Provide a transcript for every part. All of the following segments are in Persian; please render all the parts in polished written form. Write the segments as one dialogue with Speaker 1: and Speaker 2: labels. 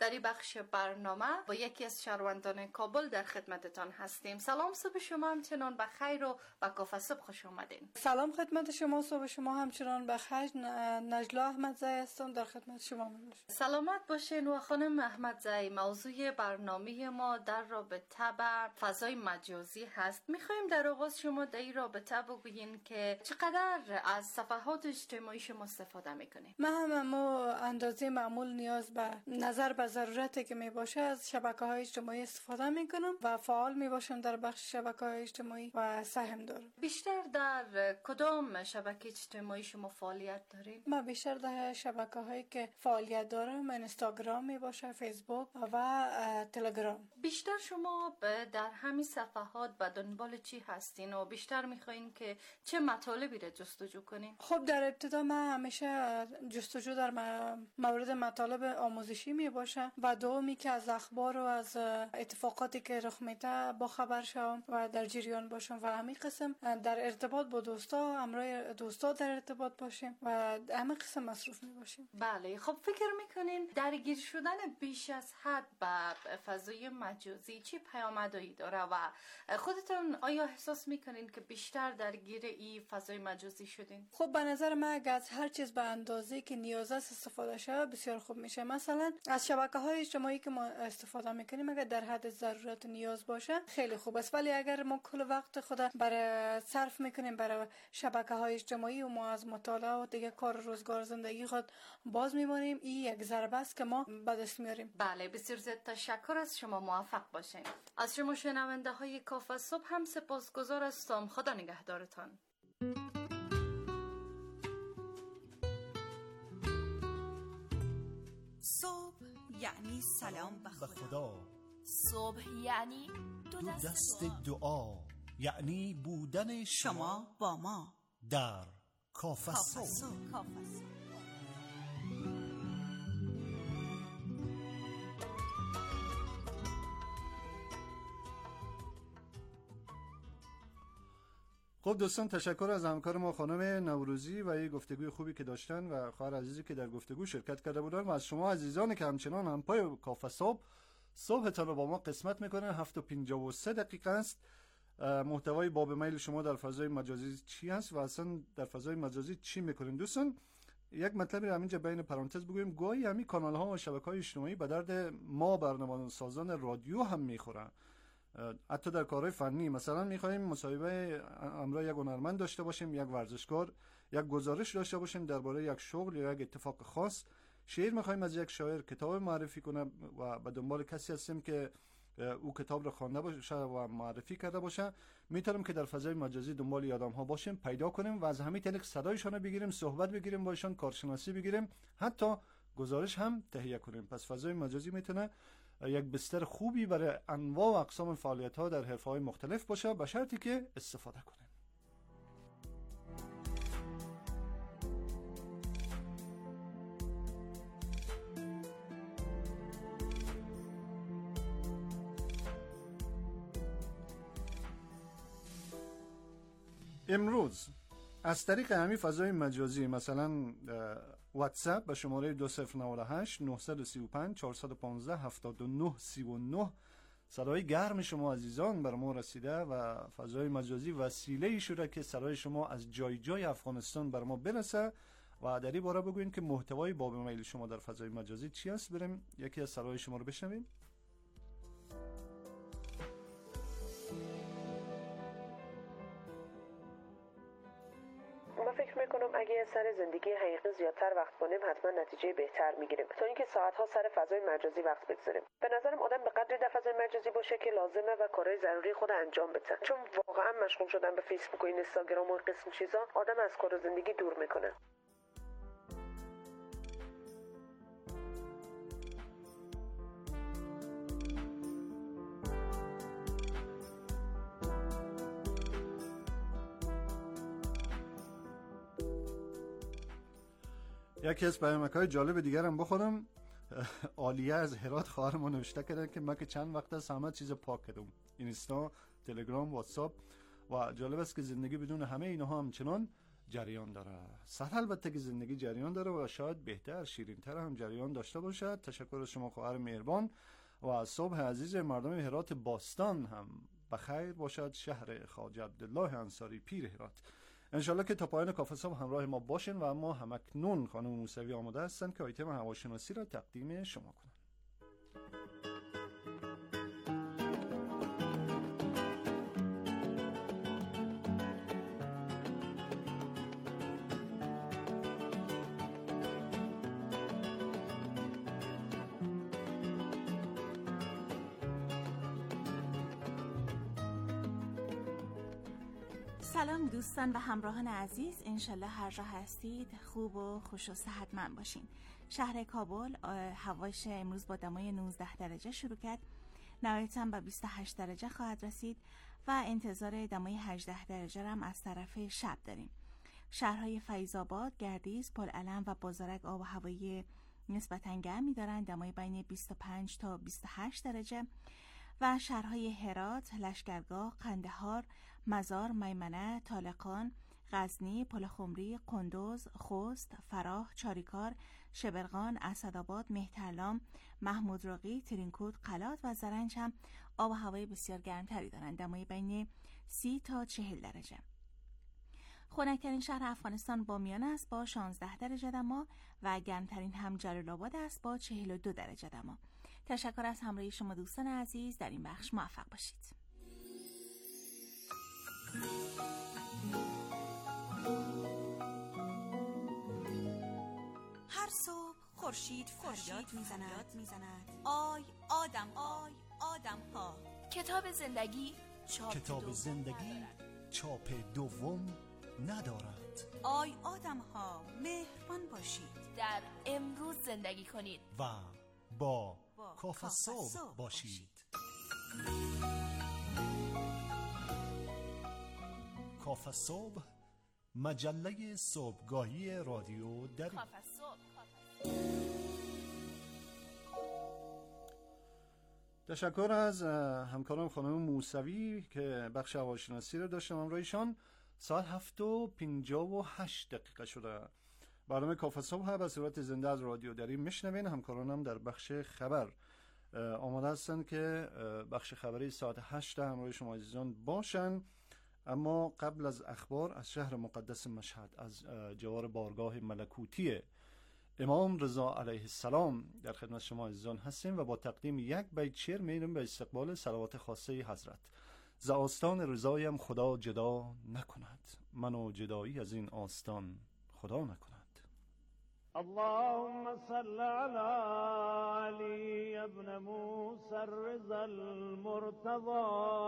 Speaker 1: در این بخش برنامه با یکی از شهروندان کابل در خدمتتان هستیم. سلام، صبح شما همچنان بخیر و با کافه صبح خوش آمدین.
Speaker 2: سلام خدمت شما، صبح شما همچنان بخیر. نجلا احمدزی هستم، در خدمت شما میباشم.
Speaker 1: سلامت باشین. و خانم احمدزی، موضوع برنامه ما در رابطه با فضای مجازی هست. میخوایم در آغاز شما در این رابطه بگویین که چقدر از صفحات اجتماعی شما استفاده میکنین؟
Speaker 2: من هم اندازه معمول نیاز به نظر به ضرورتی که میباشه از شبکه‌های اجتماعی استفاده میکنم و فعال میباشم در بخش شبکه‌های اجتماعی و سهم دارم.
Speaker 1: بیشتر در کدام شبکه اجتماعی شما فعالیت دارین؟
Speaker 2: من بیشتر در شبکه‌هایی که فعالیت دارم اینستاگرام میباشه، فیسبوک و تلگرام.
Speaker 1: بیشتر شما در همین صفحات به دنبال چی هستین و بیشتر میخواین که چه مطالبی را جستجو کنین؟
Speaker 2: خب در ابتدا من همیشه جستجو در مورد مطالب آموزشی می باشه و دومی که از اخبار و از اتفاقاتی که رخ میده با خبر شوم و در جریان باشم و همین قسم در ارتباط با دوستا، همراه دوستا در ارتباط باشیم و همین قسم مصروف می باشیم.
Speaker 1: بله. خب فکر میکنین درگیر شدن بیش از حد به فضای مجازی چی پیامدهایی داره و خودتون آیا احساس میکنین که بیشتر درگیر این فضای مجازی شدین؟
Speaker 2: خب به نظر من اگه از هر چیز به اندازه‌ای که نیاز است استفاده شه بسیار خوب میشه. مثلا از شبکه‌های اجتماعی که ما استفاده میکنیم اگر در حد ضرورت نیاز باشه خیلی خوب است، ولی اگر ما کل وقت خود برای صرف میکنیم برای شبکه‌های اجتماعی و ما از مطالعه و دیگه کار روزگار زندگی خود باز میمونیم، این یک ضربه است که ما به دست میاریم.
Speaker 1: بله، بسیار زیاد تشکر از شما. موفق باشین. از شما شنونده های کافه صبح هم سپاسگزار هستم. خدا نگهدارتان.
Speaker 3: صبح یعنی سلام به خدا.
Speaker 4: صبح یعنی دو دست
Speaker 5: دعا، یعنی بودن
Speaker 3: شما با ما
Speaker 5: در کافه صبح.
Speaker 6: خب دوستان، تشکر از همکار ما خانم نوروزی و یه گفتگوی خوبی که داشتن و خواهر عزیزی که در گفتگو شرکت کرده بودن و از شما عزیزانی که همچنان هم پای کافه صبحتان رو با ما قسمت میکنن. 7:53 است. محتوای باب میل شما در فضای مجازی چی هست و اصلا در فضای مجازی چی میکنین؟ دوستان یک مطلبی رو همینجا بین پرانتز بگویم، گاهی همین کانال ها و شبکه‌های اجتماعی به درد ما برنامه‌سازان رادیو هم میخورن، حتی در کارهای فنی. مثلا می‌خوایم مصاحبه همراه یک هنرمند داشته باشیم، یک ورزشکار، یک گزارش داشته باشیم درباره یک شغل یا یک اتفاق خاص، شعر می‌خوایم از یک شاعر، کتاب معرفی کنه و به دنبال کسی هستیم که او کتاب رو خوانده باشه و معرفی کرده باشه. میتونیم که در فضای مجازی دنبال آدم‌ها باشیم، پیدا کنیم و از همین طریق صدایشان رو بگیریم، صحبت بگیریم باشون، کارشناسی بگیریم، حتی گزارش هم تهیه کنیم. پس فضای مجازی میتونه یک بستر خوبی برای انواع و اقسام فعالیت‌ها در حرفه‌های مختلف باشه، به شرطی که استفاده کنیم. امروز از طریق همین فضای مجازی، مثلا واتساپ به شماره 2098 935 415 7939 صدای گرم شما عزیزان بر ما رسیده و فضای مجازی وسیله‌ای شده که صدای شما از جای جای افغانستان بر ما برسه و در این باره بگوین که محتوای باب میل شما در فضای مجازی چی است. بریم یکی از صدای شما رو بشنویم.
Speaker 7: من فکر میکنم اگه سر زندگی حقیقی زیادتر وقت کنیم حتما نتیجه بهتر میگیریم تا اینکه ساعتها سر فضای مجازی وقت بگذاریم. به نظرم آدم به قدری در فضای مجازی باشه که لازمه و کارهای ضروری خود انجام بده، چون واقعا مشغول شدن به فیسبوک و اینستاگرام و قسم چیزا آدم از کار و زندگی دور میکنه.
Speaker 6: یکی از پیامک‌های جالب دیگر هم بخونم. عالیه از هرات خواهر ما نوشته کردن که من که چند وقت از همه چیز پاک کردم، اینستا، تلگرام، واتساپ، و جالب است که زندگی بدون همه اینها همچنان جریان داره. صد البته که زندگی جریان داره و شاید بهتر شیرین‌تر هم جریان داشته باشد. تشکر از شما خواهر مهربان و صبح عزیز مردم هرات باستان هم بخیر باشد. شهر خواجه عبدالله انصاری پیر هرات. انشالله که تا پایان کافه صبح همراه ما باشین و اما همکنون خانم موسوی آماده هستند که آیتم هواشناسی را تقدیم شما کنند.
Speaker 3: سلام دوستان و همراهان عزیز، انشالله هر جا هستید خوب و خوش و صحتمند باشین. شهر کابل هواش امروز با دمای 19 درجه شروع کرد، نهایتاً به 28 درجه خواهد رسید و انتظار دمای 18 درجه هم از طرف شب داریم. شهرهای فیض‌آباد، گردیز، پلعلم و بازارک آب و هوایی نسبتاً گرمی دارند، دمای بین 25 تا 28 درجه و شهرهای هرات، لشکرگاه، قندهار، مزار، میمنه، طالقان، غزنی، پلخمری، قندوز، خوست، فراه، چاریکار، شبرغان، اسدآباد، مهترلام، محمود راقی، ترینکوت، قلات و زرنج هم آب و هوای بسیار گرمتری دارند، دمای بین 30 تا 40 درجه. خنک‌ترین شهر افغانستان بامیان است با 16 درجه دما و گرمترین هم جلال آباد است با 42 درجه دما. تشکر از همراهی شما دوستان عزیز، در این بخش موفق باشید.
Speaker 4: هر صبح خورشید فریاد میزند آی آدم ها. کتاب زندگی
Speaker 5: چاپ دوم ندارد.
Speaker 3: آی آدم ها، مهربان باشید،
Speaker 4: در امروز زندگی کنید
Speaker 5: و با کافه صبح باشید. کافه صبح، مجله صبحگاهی رادیو دری.
Speaker 4: کافه صبح.
Speaker 6: تشکر از همکارم خانم موسوی که بخش هواشناسی رو داشتم همراهشان. ساعت 7:58 شده. برنامه کافه صبح به صورت زنده از رادیو دری میشنوین. همکارانم در بخش خبر آماده هستند که بخش خبری ساعت 8 همراه شما عزیزان باشن. اما قبل از اخبار از شهر مقدس مشهد، از جوار بارگاه ملکوتی امام رضا علیه السلام در خدمت شما عزیزان هستیم و با تقدیم یک بیت شعر میریم به استقبال صلوات خاصه حضرت. ز آستان رضایم خدا جدا نکند، منو جدایی از این آستان خدا نکند.
Speaker 8: اللهم صل على علي ابن موسى الرضا المرتضى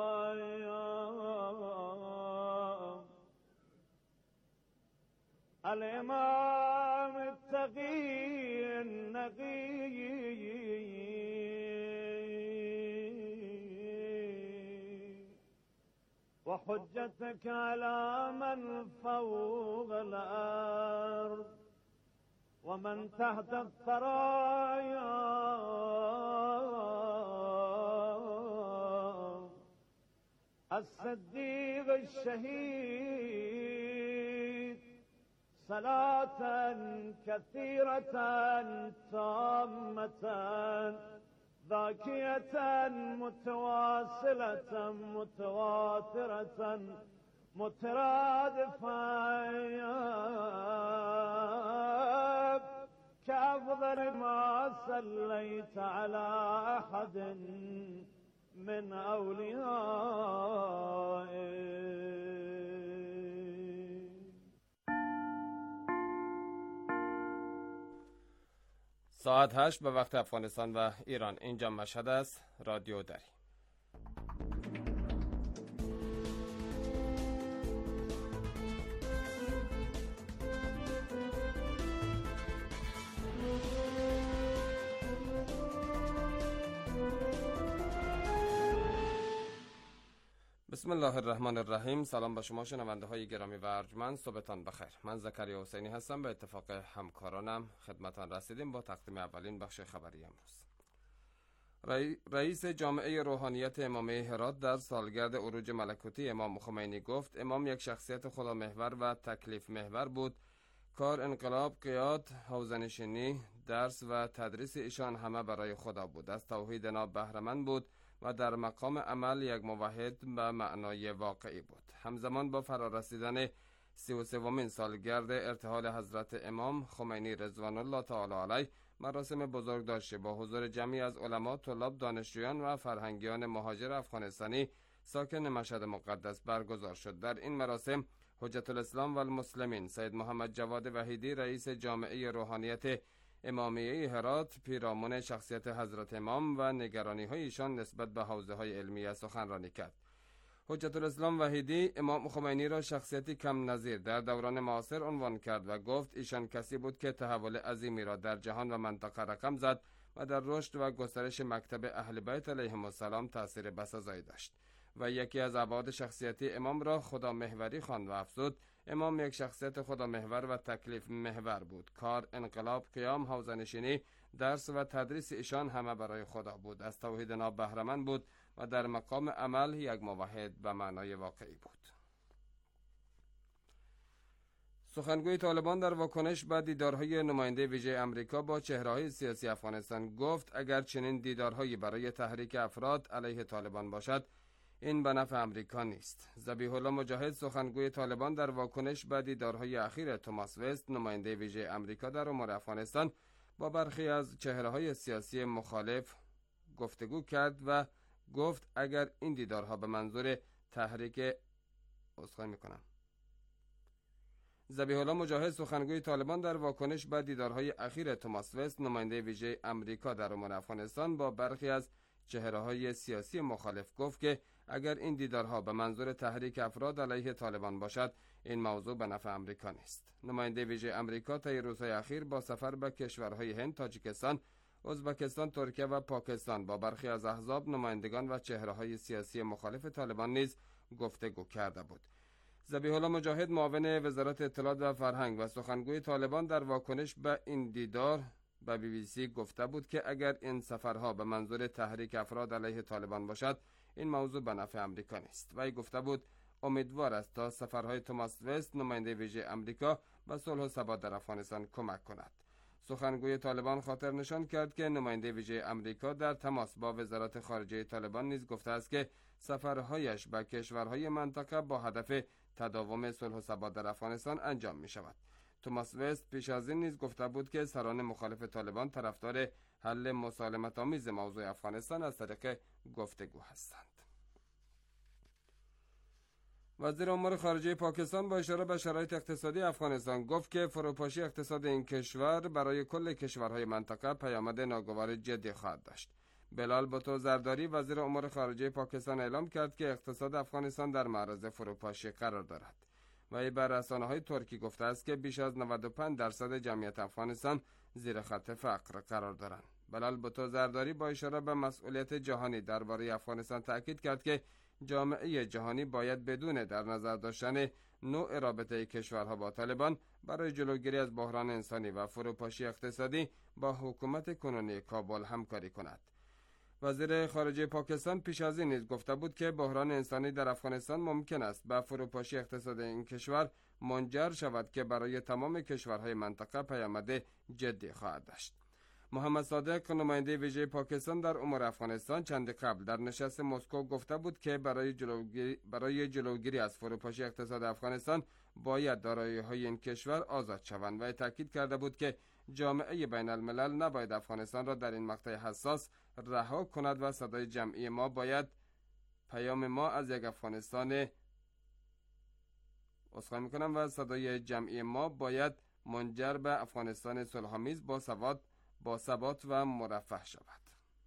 Speaker 8: الامام التقي النقي وحجتك على من فوق الارض ومن تحت الثرايا الصديق الشهيد صلاة كثيرة تامة ذاكية متواصلة متواترة مترادفة كأفضل ما صليت على أحد من أوليائك.
Speaker 9: ساعت 8 به وقت افغانستان و ایران. اینجا مشهد است، رادیو دری. بسم الله الرحمن الرحیم. سلام به شما شنونده های گرامی و ارجمند، صبحتان بخیر. من زکریا حسینی هستم. به اتفاق همکارانم خدمتان رسیدیم با تقدیم اولین بخش خبری امروز. رئیس جامعه روحانیت امامیه هرات در سالگرد عروج ملکوتی امام خمینی گفت امام یک شخصیت خدامحور و تکلیف محور بود. کار، انقلاب، قیاد، حوزه‌نشینی، درس و تدریس ایشان همه برای خدا بود. از توحید ناب بهره‌مند بود و در مقام عمل یک موحد به معنای واقعی بود. همزمان با فرارسیدن 33مین سالگرد ارتحال حضرت امام خمینی رضوان الله تعالی علیه مراسم بزرگ داشته با حضور جمعی از علما، طلاب، دانشجویان و فرهنگیان مهاجر افغانستانی ساکن مشهد مقدس برگزار شد. در این مراسم حجت الاسلام و المسلمین سید محمد جواد وحیدی رئیس جامعه روحانیت امامیه هرات پیرامون شخصیت حضرت امام و نگرانی های ایشان نسبت به حوزه های علمیه سخنرانی کرد. حجت الاسلام وحیدی امام خمینی را شخصیتی کم نظیر در دوران معاصر عنوان کرد و گفت ایشان کسی بود که تحول عظیمی را در جهان و منطقه رقم زد و در رشد و گسترش مکتب اهل بیت علیهم السلام تأثیر بسزایی داشت و یکی از ابعاد شخصیتی امام را خدا محوری خواند و افزود امام یک شخصیت خدا محور و تکلیف محور بود. کار، انقلاب، قیام، حوزه‌نشینی، درس و تدریس ایشان همه برای خدا بود. از توحید ناب بهره‌مند بود و در مقام عمل یک موحد به معنای واقعی بود. سخنگوی طالبان در واکنش به دیدارهای نماینده ویژه امریکا با چهره‌های سیاسی افغانستان گفت اگر چنین دیدارهایی برای تحریک افراد علیه طالبان باشد این به نفع امریکا نیست. ذبیح الله مجاهد سخنگوی طالبان در واکنش به دیدارهای اخیر توماس وست نماینده ویژه امریکا در امور افغانستان با برخی از چهره‌های سیاسی مخالف گفتگو کرد و گفت اگر این دیدارها به منظور تحریک ذبیح الله مجاهد سخنگوی طالبان در واکنش به دیدارهای اخیر توماس وست نماینده ویژه امریکا در امور افغانستان با برخی از چهره‌های سیاسی مخالف گفت که اگر این دیدارها به منظور تحریک افراد علیه طالبان باشد این موضوع به نفع امریکا نیست. نماینده ویژه امریکا طی روزهای اخیر با سفر به کشورهای هند، تاجیکستان، ازبکستان، ترکیه و پاکستان با برخی از احزاب، نمایندگان و چهره‌های سیاسی مخالف طالبان نیز گفتگو کرده بود. ذبیح الله مجاهد معاون وزارت اطلاعات و فرهنگ و سخنگوی طالبان در واکنش به این دیدار به BBC گفته بود که اگر این سفرها به منظور تحریک افراد علیه طالبان باشد این موضوع به نفع امریکا نیست. وی گفته بود امیدوار است تا سفرهای توماس وست نماینده ویژه امریکا به صلح و ثبات در افغانستان کمک کند. سخنگوی طالبان خاطر نشان کرد که نماینده ویژه امریکا در تماس با وزارت خارجه طالبان نیز گفته است که سفرهایش به کشورهای منطقه با هدف تداوم صلح و ثبات در افغانستان انجام می شود. توماس وست پیش از این نیز گفته بود که سران مخالف طالبان طرفدار حل مسالمت آمیز موضوع افغانستان از طریق گفتگو هستند. وزیر امور خارجه پاکستان با اشاره به شرایط اقتصادی افغانستان گفت که فروپاشی اقتصاد این کشور برای کل کشورهای منطقه پیامد ناگوار جدی خواهد داشت. بلال بوتو زرداری وزیر امور خارجه پاکستان اعلام کرد که اقتصاد افغانستان در معرض فروپاشی قرار دارد. وی بر رسانه‌های ترکی گفته است که بیش از 95% جمعیت افغانستان زیر خط فقر قرار دارند. بلال بوتو زرداری با اشاره به مسئولیت جهانی درباره افغانستان تاکید کرد که جامعه جهانی باید بدون در نظر داشتن نوع رابطه کشورها با طالبان برای جلوگیری از بحران انسانی و فروپاشی اقتصادی با حکومت کنونی کابل همکاری کند. وزیر خارجه پاکستان پیش از این نیز گفته بود که بحران انسانی در افغانستان ممکن است به فروپاشی اقتصاد این کشور منجر شود که برای تمام کشورهای منطقه پیامد جدی خواهد داشت. محمد صادق نماینده ویژه پاکستان در امور افغانستان چندی قبل در نشست مسکو گفته بود که برای جلوگیری از فروپاشی اقتصاد افغانستان باید دارایی‌های این کشور آزاد شوند و تاکید کرده بود که جامعه بین الملل نباید افغانستان را در این مقطع حساس رها کند و صدای جمعی ما باید پیام ما از یک افغانستان و صدای جمعی ما باید منجر به افغانستان صلح‌آمیز با ثبات و مرفه شود.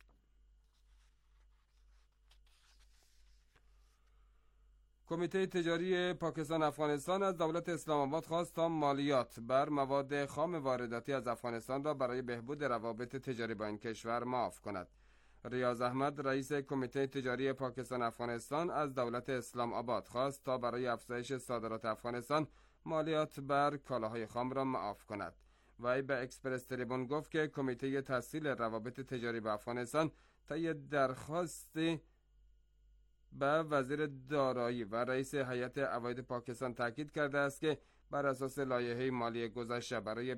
Speaker 9: کمیته تجاری پاکستان افغانستان از دولت اسلام آباد خواست تا مالیات بر مواد خام وارداتی از افغانستان را برای بهبود روابط تجاری با این کشور معاف کند. ریاض احمد رئیس کمیته تجاری پاکستان افغانستان از دولت اسلام آباد خواست تا برای افزایش صادرات افغانستان مالیات بر کالاهای خام را معاف کند. وی به اکسپرس تریبون گفت که کمیته تسهیل روابط تجاری با افغانستان طی درخواستی به وزیر دارایی و رئیس هیئت عواید پاکستان تاکید کرده است که بر اساس لایحه مالی گذشته برای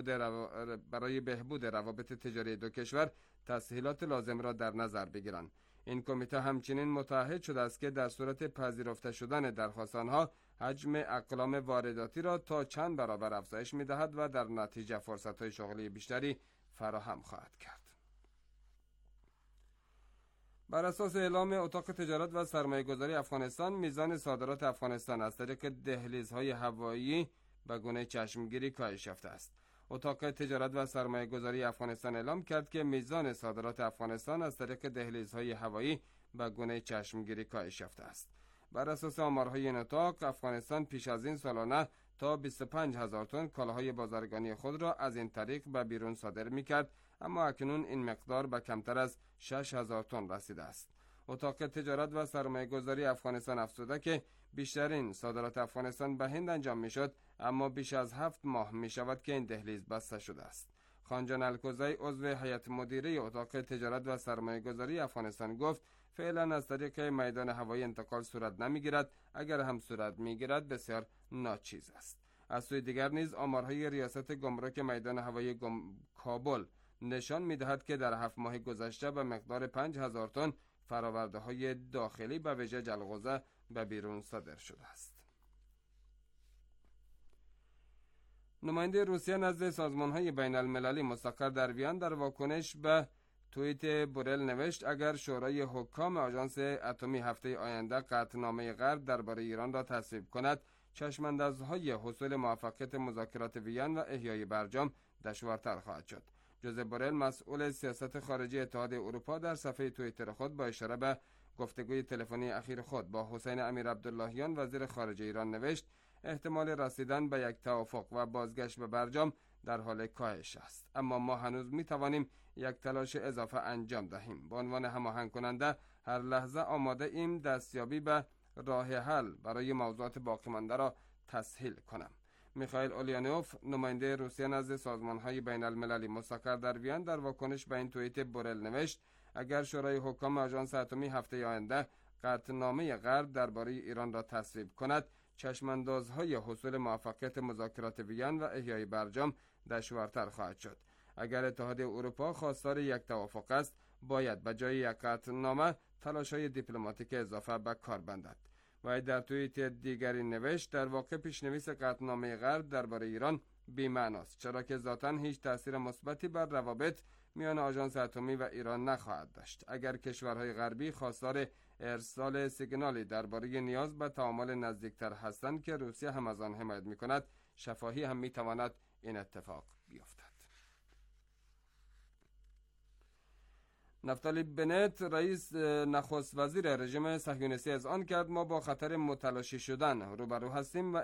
Speaker 9: بهبود روابط تجاری دو کشور تسهیلات لازم را در نظر بگیرند. این کمیته همچنین متعهد شده است که در صورت پذیرفته شدن درخواست آنها حجم اقلام وارداتی را تا چند برابر افزایش می‌دهد و در نتیجه فرصت‌های شغلی بیشتری فراهم خواهد کرد. بر اساس اعلام اتاق تجارت و سرمایه‌گذاری افغانستان، میزان صادرات افغانستان از طریق دهلیزهای هوایی به گونه چشمگیری کاهش یافته است. اتاق تجارت و سرمایه‌گذاری افغانستان اعلام کرد که میزان صادرات افغانستان از طریق دهلیزهای هوایی به گونه چشمگیری کاهش یافته است. بر اساس آمارهای این اتاق، افغانستان پیش از این سالانه تا 25,000 تن کالاهای بازرگانی خود را از این طریق به بیرون صادر می‌کرد، اما اکنون این مقدار به کمتر از 6,000 تن رسیده است. اتاق تجارت و سرمایه‌گذاری افغانستان افزوده که بیشترین صادرات افغانستان به هند انجام می‌شد، اما بیش از 7 ماه می‌شود که این دهلیز بسته شده است. خانجان الکوزی عضو هیئت مدیره اتاق تجارت و سرمایه‌گذاری افغانستان گفت فعلا از طریق میدان هوایی انتقال صورت نمی‌گیرد، اگر هم صورت می‌گیرد بسیار ناچیز است. از سوی دیگر نیز آمارهای ریاست گمرک میدان هوایی کابل نشان می‌دهد که در 7 ماه گذشته به مقدار 5,000 تن فرآورده‌های داخلی به ویژه جلغوزه به بیرون صادر شده است. نماینده روسیه نزد سازمان‌های بین‌المللی مستقر در وین در واکنش به توییت بورل نوشت اگر شورای حکام آژانس اتمی هفته آینده قطعنامه غرب درباره ایران را تصویب کند، چشماندازهای حصول موفقیت مذاکرات وین و احیای برجام دشوارتر خواهد شد. جوزپ بورل مسئول سیاست خارجی اتحادیه اروپا در صفحه توییتر خود با اشاره به گفتگوی تلفنی اخیر خود با حسین امیر عبداللهیان وزیر خارجه ایران نوشت احتمال رسیدن به یک توافق و بازگشت به برجام در حال کاهش است، اما ما هنوز می توانیم یک تلاش اضافه انجام دهیم. به عنوان هماهنگ کننده هر لحظه آماده ایم دستیابی به راه حل برای موضوعات باقی مانده را تسهیل کنم. میخائیل اولیانوف نماینده روسیه نزد سازمان‌های بین‌المللی مستقر در وین در واکنش به این توییت بورل نوشت اگر شورای حکام آژانس اتمی هفته آینده قطعنامه غرب درباره ایران را تصویب کند، چشماندازهای حصول موفقیت مذاکرات وین و احیای برجام دشوارتر خواهد شد. اگر اتحادیه اروپا خواستار یک توافق است، باید به جای یک قطعنامه تلاش‌های دیپلماتیک اضافه به کار بندد. و در توییت دیگری نوشت در واقع پیشنویس قطعنامه غرب درباره ایران بی‌معناست، چرا که ذاتاً هیچ تأثیر مثبتی بر روابط میان آژانس اتمی و ایران نخواهد داشت. اگر کشورهای غربی خواستار ارسال سیگنالی درباره نیاز به تعامل نزدیکتر هستند که روسیه هم از آن حمایت می‌کند، شفاهی هم می‌تواند این اتفاق بیفتد. نفتالی بنت رئیس نخست وزیر رژیم صهیونیستی اذعان کرد ما با خطر متلاشی شدن روبرو هستیم و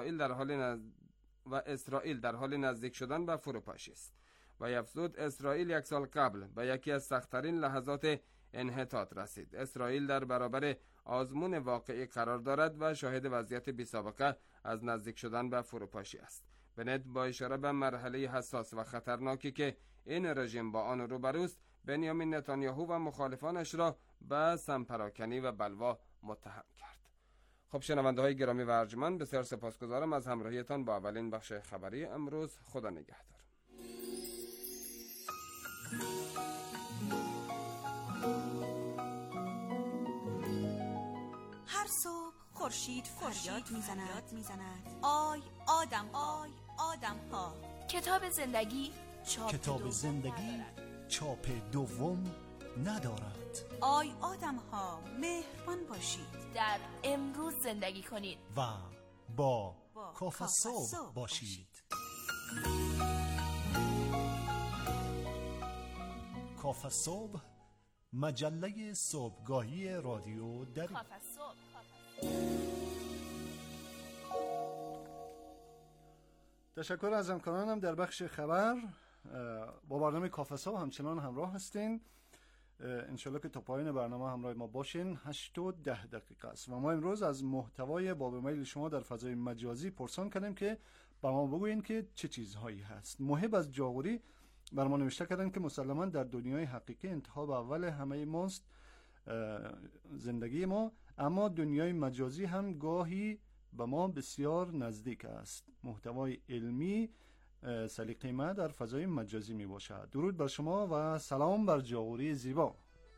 Speaker 9: اسرائیل در حال نزدیک شدن به فروپاشی است. و افزود اسرائیل 1 سال قبل به یکی از سخت‌ترین لحظات انحطاط رسید. اسرائیل در برابر آزمون واقعی قرار دارد و شاهد وضعیت بی‌سابقه از نزدیک شدن به فروپاشی است. بنت با اشاره به مرحله حساس و خطرناکی که این رژیم با آن روبروست، بنیامین نتانیاهو و مخالفانش را به سمپراکنی و بلوا متهم کرد. خب شنونده‌های گرامی و ارجمند، بسیار سپاسگزارم از همراهیتان با اولین بخش خبری امروز. خدا نگهدار.
Speaker 4: هر صبح خورشید فریاد میزند آی آدم آی آدم ها. کتاب زندگی
Speaker 5: چاپ دوم ندارد.
Speaker 4: آی آدم ها مهربان باشید، در امروز زندگی کنید
Speaker 5: و با کافه صبح باشید. کافه صبح، مجله صبحگاهی رادیو در
Speaker 4: کافه صبح.
Speaker 6: تشکر از همکارانم در بخش خبر. با برنامه کافه صبح همچنان همراه هستین. انشالله که تا پایان برنامه همراه ما باشین. 8 و 10 دقیقه است و ما امروز از محتوای باب میل شما در فضای مجازی پرسان کردیم که با ما بگوین که چه چیزهایی هست. محب از جاغوری بر ما نوشته کردن که مسلماً در دنیای حقیقی انتخاب اول همه ماست زندگی ما، اما دنیای مجازی هم گاهی به ما بسیار نزدیک است. محتوای علمی سلیقه ما در فضای مجازی می باشد. درود بر شما و سلام بر جاغوری زیبا.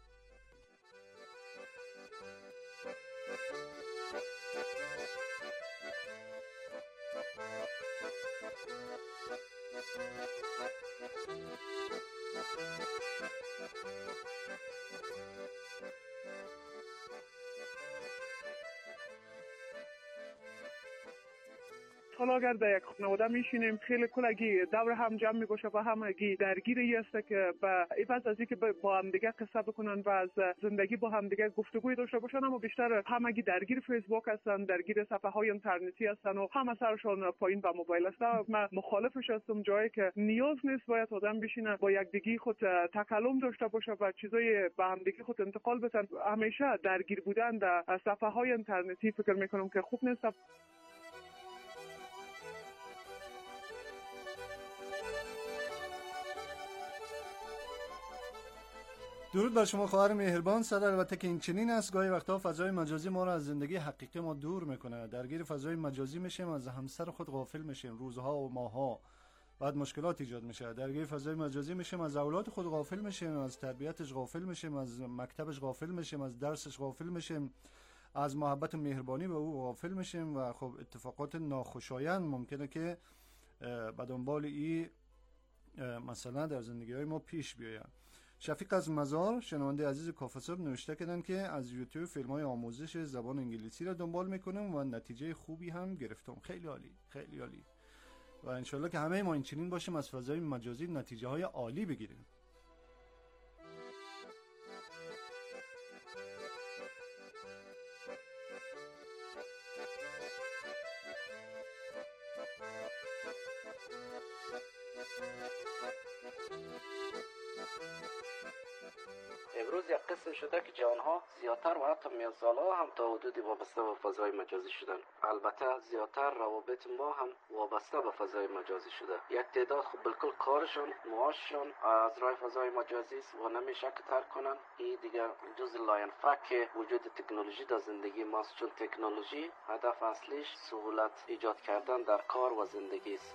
Speaker 10: حالا اگر در یک خانواده میشینیم خیلی کلگی دور هم جمع میگوشه و همگی درگیری است که با عوض از اینکه با هم دیگه قصه بکنن و از زندگی با هم دیگه گفتگوی داشته باشن، اما بیشتر همگی درگیر فیسبوک هستن، درگیر صفحه های اینترنتی هستن و همه سرشون پایین با موبایل است. من مخالفش هستم، جایی که نیاز نیست باید آدم بشینه با یکدیگه خود تکلم داشته باشه و چیزای با هم دیگه خود انتقال بدن. همیشه درگیر بودن در صفحه های اینترنتی فکر میکنم که خوب نیست.
Speaker 6: درود بر شما خواهر مهربان. صد البته که این چنین است، گاهی وقتا فضای مجازی ما را از زندگی حقیقی ما دور میکنه. درگیر فضای مجازی میشیم، از همسر خود غافل میشیم روزها و ماهها، بعد مشکلات ایجاد میشه. درگیر فضای مجازی میشیم، از اولاد خود غافل میشیم، از تربیتش غافل میشیم، از مکتبش غافل میشیم، از درسش غافل میشیم، از محبت و مهربانی به او غافل میشیم و خب اتفاقات ناخوشایند ممکنه که به دنبال این مثلا در زندگی های ما پیش بیاید. شفیق از مزار، شنونده عزیز کافه صبح، نوشته کردن که از یوتیوب فیلم‌های آموزش زبان انگلیسی را دنبال میکنم و نتیجه خوبی هم گرفتم. خیلی عالی، خیلی عالی. و انشالله که همه ما این چنین باشیم، از فضای مجازی نتیجه های عالی بگیریم.
Speaker 11: امروز یک قسم شده که جوانها زیادتر و حتی میانسالها هم تا حدودی وابسته به فضای مجازی شدن. البته زیادتر روابط ما هم وابسته به فضای مجازی شده. یک تعداد خب بالکل کارشون، معاششون از راه فضای مجازی است و نمیشه که ترک کنن. این دیگه جز لاینفک وجود تکنولوژی در زندگی ماست، چون تکنولوژی هدف اصلیش سهولت ایجاد کردن در کار و زندگی است.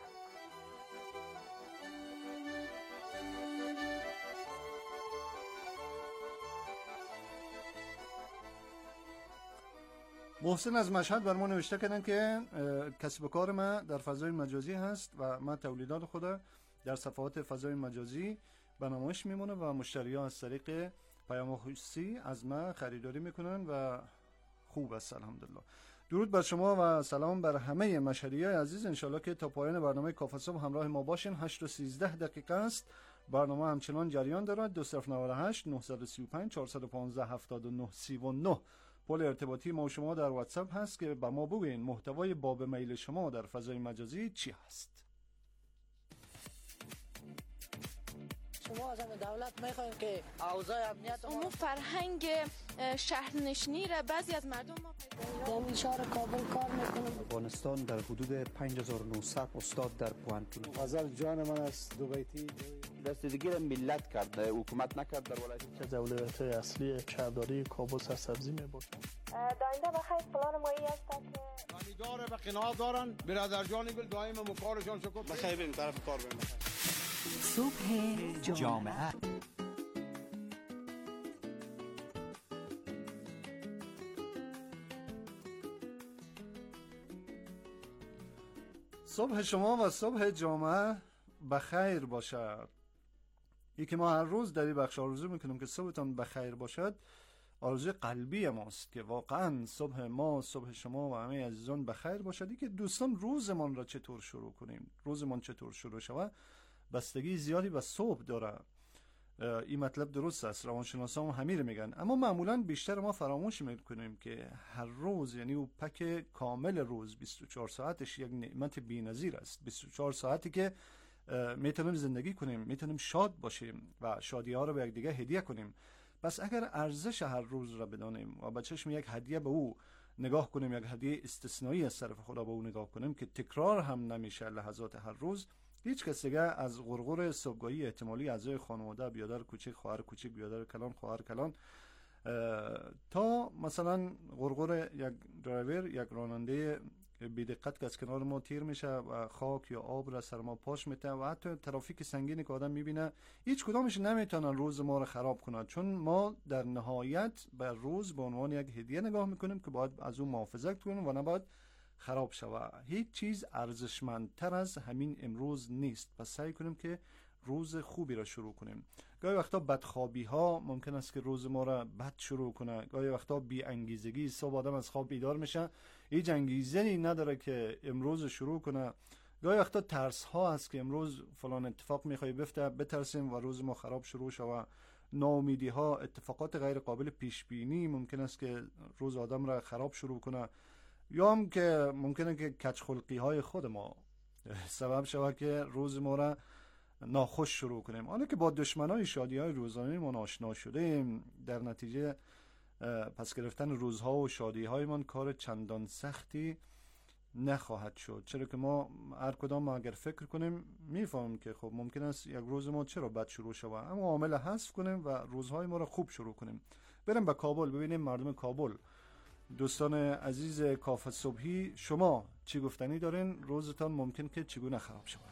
Speaker 6: محسن از مشهد بر ما نوشته کردن که کسب و کار ما در فضای مجازی هست و من تولیدات خود در صفحات فضای مجازی به نمایش میمونه و مشتریان از طریق پیام خصوصی از ما خریداری میکنن و خوب است الحمدلله. درود بر شما و سلام بر همه مشهدیای عزیز. انشالله که تا پایان برنامه کافه صبح همراه ما باشین. 8:13 است. برنامه همچنان جریان دارد. 298 935 415 79 39 پل ارتباطی ما و شما در واتساپ هست که با ما بگوین محتوای باب میل شما در فضای مجازی چی هست.
Speaker 12: شما از دولت میخوایم که اوضاع امنیت
Speaker 13: ما فرهنگ شهرنشینی را بعضی از مردم ما
Speaker 12: در اشاره کابل کار میکنم.
Speaker 14: افغانستان در حدود 5900 استاد در پوانتون.
Speaker 15: غزل جان من است دوبیتی
Speaker 16: رسیدگی را ملت کرد، حکومت نکرد. در ولایت
Speaker 17: که دولت اصلی شهرداری کابل سرسبزی میباشد.
Speaker 18: داینده بخیر پلان مایی است که
Speaker 19: خانیدار به قناعت دارن برادر جانی بل دائم مکارشان شکر
Speaker 20: بخیر بریم طرف کار بریم.
Speaker 4: صبح جامعه
Speaker 6: صبح شما و صبح جامعه بخیر باشد. ای که ما هر روز در این بخش آرزو میکنیم که صبحتان بخیر باشد، آرزوی قلبی ماست که واقعا صبح ما، صبح شما و همه عزیزان بخیر باشد. ای که دوستان روزمان را چطور شروع کنیم، روزمان چطور شروع شود، بستگی زیادی به صبح داره. این مطلب درست است، روانشناسا هم همین میگن، اما معمولا بیشتر ما فراموش میکنیم که هر روز، یعنی او پک کامل روز 24 ساعتش یک نعمت بی‌نظیر است. 24 ساعتی که میتونیم زندگی کنیم، میتونیم شاد باشیم و شادی ها رو به یک دیگه هدیه کنیم. پس اگر ارزش هر روز را بدانیم و با چشم یک هدیه به او نگاه کنیم، یک هدیه استثنایی از طرف خدا به اون نگاه کنیم که تکرار هم نمیشه لحظات هر روز. هیچ کس دیگه از غرغر صبحگاهی احتمالی اعضای خانواده، بیادر کوچک، خواهر کوچک، بیادر کلان، خواهر کلان، تا مثلا غرغر یک درایور، یک راننده بی‌دقت که از کنار ما تیر میشه و خاک یا آب را سر ما پاش میته و حتی ترافیک سنگینی که آدم میبینه، هیچ کدامش نمیتونن روز ما را خراب کنند، چون ما در نهایت بر روز به عنوان یک هدیه نگاه میکنیم که باید از اون محافظت کنیم و نباید خراب شوه. هیچ چیز ارزشمندتر از همین امروز نیست. پس سعی کنیم که روز خوبی را شروع کنیم. گاهی وقتا بدخوابی ها ممکن است که روز ما را بد شروع کنه. گاهی وقتا بی انگیزگی، صبح آدم از خواب بیدار میشه هیچ انگیزه‌ای نداره که امروز شروع کنه. گاهی وقتا ترس ها هست که امروز فلان اتفاق میخوای بفته، بترسیم و روز ما خراب شروع شوه. ناامیدی ها، اتفاقات غیر قابل پیش بینی ممکن است که روز آدم را خراب شروع کنه، یا هم که ممکنه که کجخلقی های خود ما سبب شود که روز ما را ناخوش شروع کنیم. حالا که با دشمنای شادی های روزانه ما آشنا شدیم، در نتیجه پس گرفتن روزها و شادی های من کار چندان سختی نخواهد شد، چرا که ما هر کدام اگر فکر کنیم میفهمیم که خب ممکن است یک روز ما چرا بد شروع شود، اما عامل حذف کنیم و روزهای ما را خوب شروع کنیم. بریم به کابل ببینیم مردم کابل. دوستان عزیز کافه صبحی، شما چی گفتنی دارین؟ روزتان ممکن که چگونه خراب شود؟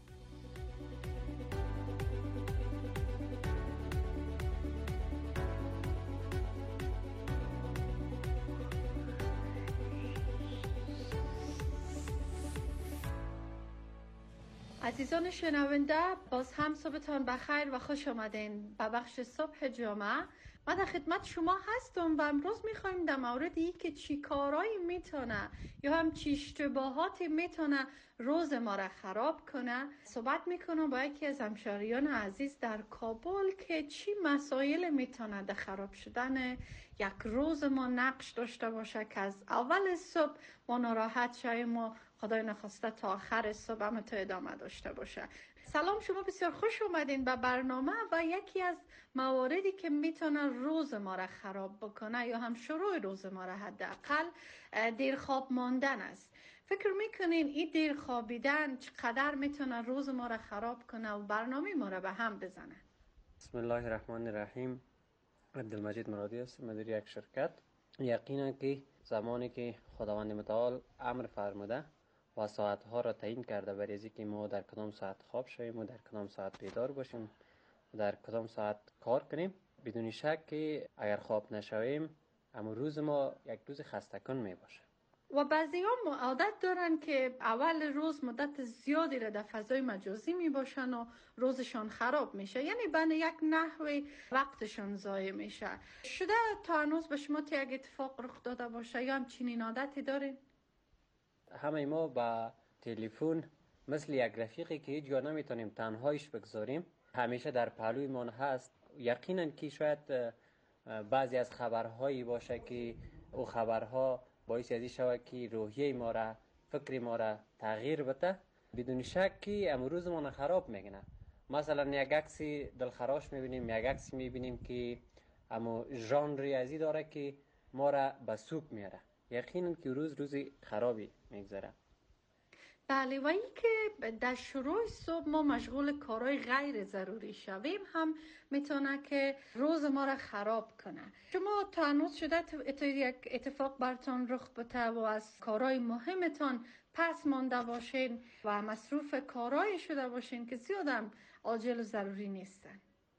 Speaker 1: عزیزان شنونده، باز هم صبحتان بخیر و خوش آمدین به بخش صبح جمعه. من در خدمت شما هستم و امروز میخوایم در موردی که چی کارایی میتونه یا هم چی اشتباهاتی میتونه روز ما را خراب کنه صحبت میکنم با یکی از همشهریان عزیز در کابل که چی مسائل میتونه در خراب شدن یک روز ما نقش داشته باشه که از اول صبح ما ناراحت شویم و خدای نخواسته تا آخر صبح هم تا ادامه داشته باشه. سلام، شما بسیار خوش اومدین به برنامه و یکی از مواردی که میتونه روز ما را خراب بکنه یا هم شروع روز ما را حداقل دیر خواب ماندن است. فکر میکنین این دیر خوابیدن چقدر میتونه روز ما را خراب کنه و برنامه ما را به هم بزنه؟
Speaker 20: بسم الله الرحمن الرحیم. عبدالمجید مرادی است، مدیر یک شرکت. یقینا که زمانی که خداوند متعال امر فرموده و ساعتها را تعیین کرده برای اینکه ما در کدام ساعت خواب شویم و در کدام ساعت بیدار باشیم و در کدام ساعت کار کنیم، بدون شک که اگر خواب نشویم اما روز ما یک روز خسته‌کن می باشه.
Speaker 1: و بعضی ها عادت دارن که اول روز مدت زیادی را در فضای مجازی می باشن و روزشان خراب میشه، یعنی به یک نحوی وقتشان ضایع میشه. شده تا هنوز به شما یک اتفاق رخ داده باشه یا همچنین عادتی دارین؟
Speaker 20: همه ما با تلفن مثل یک رفیقی که هیچ جا نمیتونیم تنهایش بگذاریم، همیشه در پهلوی ما هست. یقینا که شاید بعضی از خبرهایی باشه که او خبرها باعث ازی شود که روحیه ما را، فکر ما را تغییر بده، بدون شک که امروز ما خراب میکنه. مثلا یک عکس دلخراش میبینیم، یک عکس میبینیم که اما ژانری ازی داره که ما را به سوق میاره، یقینا که روز خرابی میگذره.
Speaker 1: بله، و این که در شروع صبح ما مشغول کارهای غیر ضروری شویم هم میتونه که روز ما را خراب کنه. شما تا هنوز شده یک اتفاق براتون رخ بده و از کارهای مهمتان پس مانده باشین و مصروف کارهای شده باشین که زیادم عاجل و ضروری نیستن؟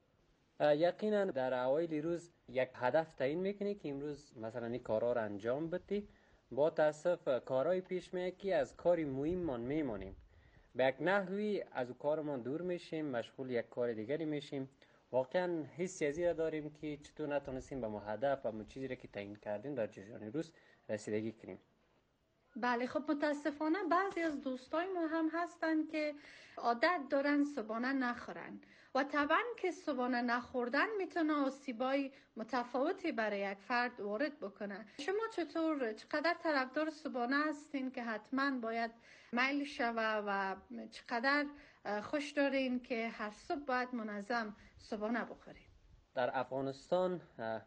Speaker 20: یقینا در اوایل روز یک هدف تعیین میکنی که امروز مثلا این کارها را انجام بدی، با تاسف کارهای پیش میاد که از کاری مهممان میمانیم، به یک نحوی از کارمان دور میشیم، مشغول یک کار دیگری میشیم. واقعا حسی ازی را داریم که چطور نتونستیم به هدف و چیزی را که تعیین کردیم در جریان روز رسیدگی کنیم.
Speaker 1: بله، خب متاسفانه بعضی از دوستای ما هم هستن که عادت دارن صبحانه نخورن و طبعا که صبحانه نخوردن میتونه آسیبای متفاوتی برای یک فرد وارد بکنه. شما چقدر طرفدار صبحانه هستین که حتما باید میل شوه و چقدر خوش دارین که هر صبح باید منظم صبحانه بخورین؟
Speaker 20: در افغانستان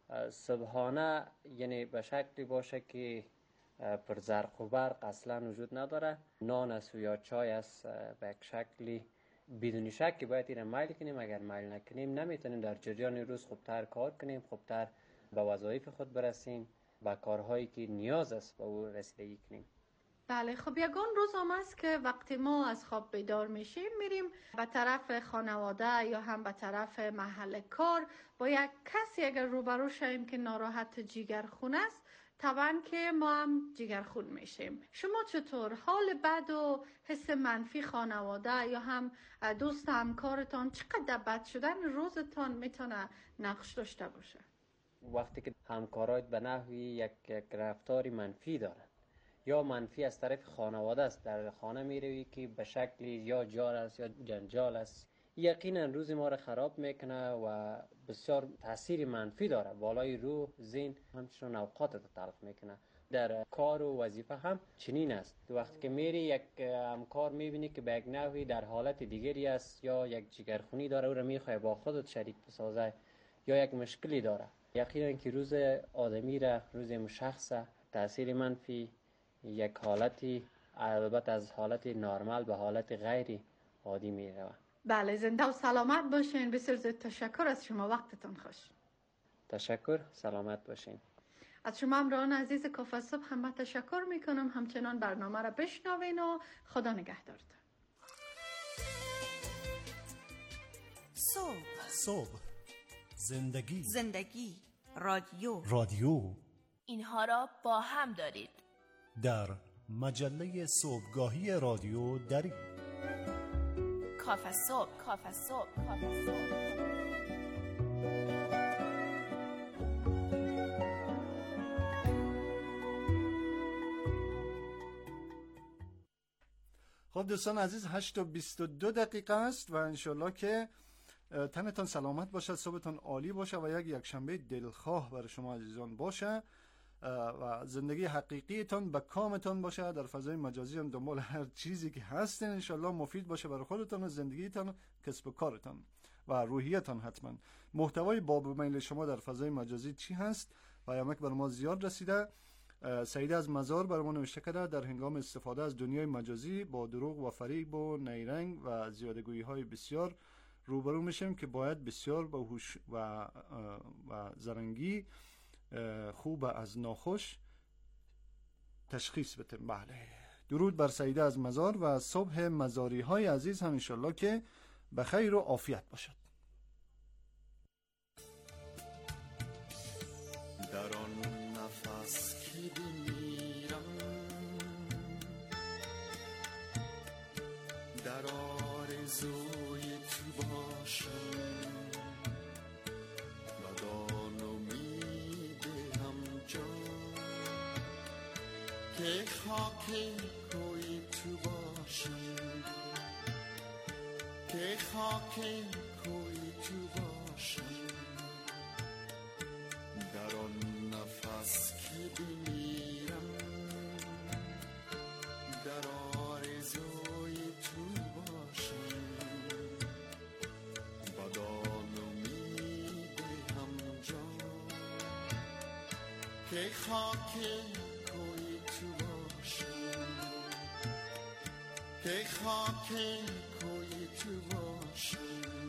Speaker 20: صبحانه یعنی به شکلی باشه که پر زرق و برق اصلا وجود نداره. نان است یا چای است به یک شکلی بدون شک که باید این میل کنیم. اگر میل نکنیم نمیتونیم در جریان روز خوبتر کار کنیم، خوبتر به وظایف خود برسیم، به کارهایی که نیاز است به او رسیدگی کنیم.
Speaker 1: بله، خب یگان روز هم است که وقتی ما از خواب بیدار میشیم میریم به طرف خانواده یا هم به طرف محل کار، با یک کسی اگر روبرو شویم که ناراحت جگرخون است، طبعا که ما هم جگرخون میشیم. شما چطور حال بد و حس منفی خانواده یا هم دوست همکارتان چقدر بد شدن روزتان میتونه نقش داشته باشه؟
Speaker 20: وقتی که همکارات به نحوی یک رفتاری منفی دارن یا منفی از طرف خانواده است، در خانه میروی که به شکلی یا جار است یا جنجال است، یقینا روز ما را خراب میکنه و بسیار تاثیر منفی داره بالای روح، ذهن، همچنین اوقات را تلخ میکنه. در کار و وظیفه هم چنین است. وقتی که میری یک همکار میبینی که به یک نحوی در حالت دیگری است یا یک جگرخونی داره، او را میخوای با خودت شریک بسازه یا یک مشکلی داره، یقینا که روز آدمی را، روز شخص تاثیر منفی، یک حالتی البته از حالت نرمال به حالت غیر عادی میره.
Speaker 1: بله، زنده و سلامت باشین. بسیار زیاد تشکر از شما، وقتتون خوش.
Speaker 20: تشکر، سلامت باشین.
Speaker 1: از شما همراهان عزیز کافه صبح هم تشکر میکنم. همچنان برنامه را بشنوین و خدا نگهدارتون.
Speaker 5: صبح
Speaker 4: زندگی
Speaker 5: رادیو
Speaker 4: اینها را با هم دارید
Speaker 5: در مجله صبحگاهی رادیو دری.
Speaker 4: کافه صبح.
Speaker 6: خب دوستان عزیز، 8:22 است و انشالله که تنتان سلامت باشه، صبحتان عالی باشه و یک شنبه دلخواه برای شما عزیزان باشه و زندگی حقیقیتان به کامتان باشه. در فضای مجازی هم دنبال هر چیزی که هستین انشالله مفید باشه برای خودتان و زندگیتان، کسب و کارتان و روحیتان. حتما محتوای باب میل شما در فضای مجازی چی هست؟ پیامک بر ما زیاد رسیده. سعید از مزار بر ما نوشته کرده در هنگام استفاده از دنیای مجازی با دروغ و فریب و نیرنگ و زیادگویی های بسیار روبرو میشیم که باید بسیار با هوش و زرنگی خوب از ناخوش تشخیص بدیم. بله، درود بر سعیده از مزار و صبح مزاری های عزیز هم انشالله که به خیر و عافیت باشد.
Speaker 21: در آن نفس که بمیرم، در آرزوی تو باشم، بدان امید هم جان که خاک کوی تو باشم، که خاک کوی تو باشم. در آن نفس که بمیرم، در آرزوی تو باشم، بدان امید هم جان که خاک کوی تو باشم، که خاک کوی تو باشم.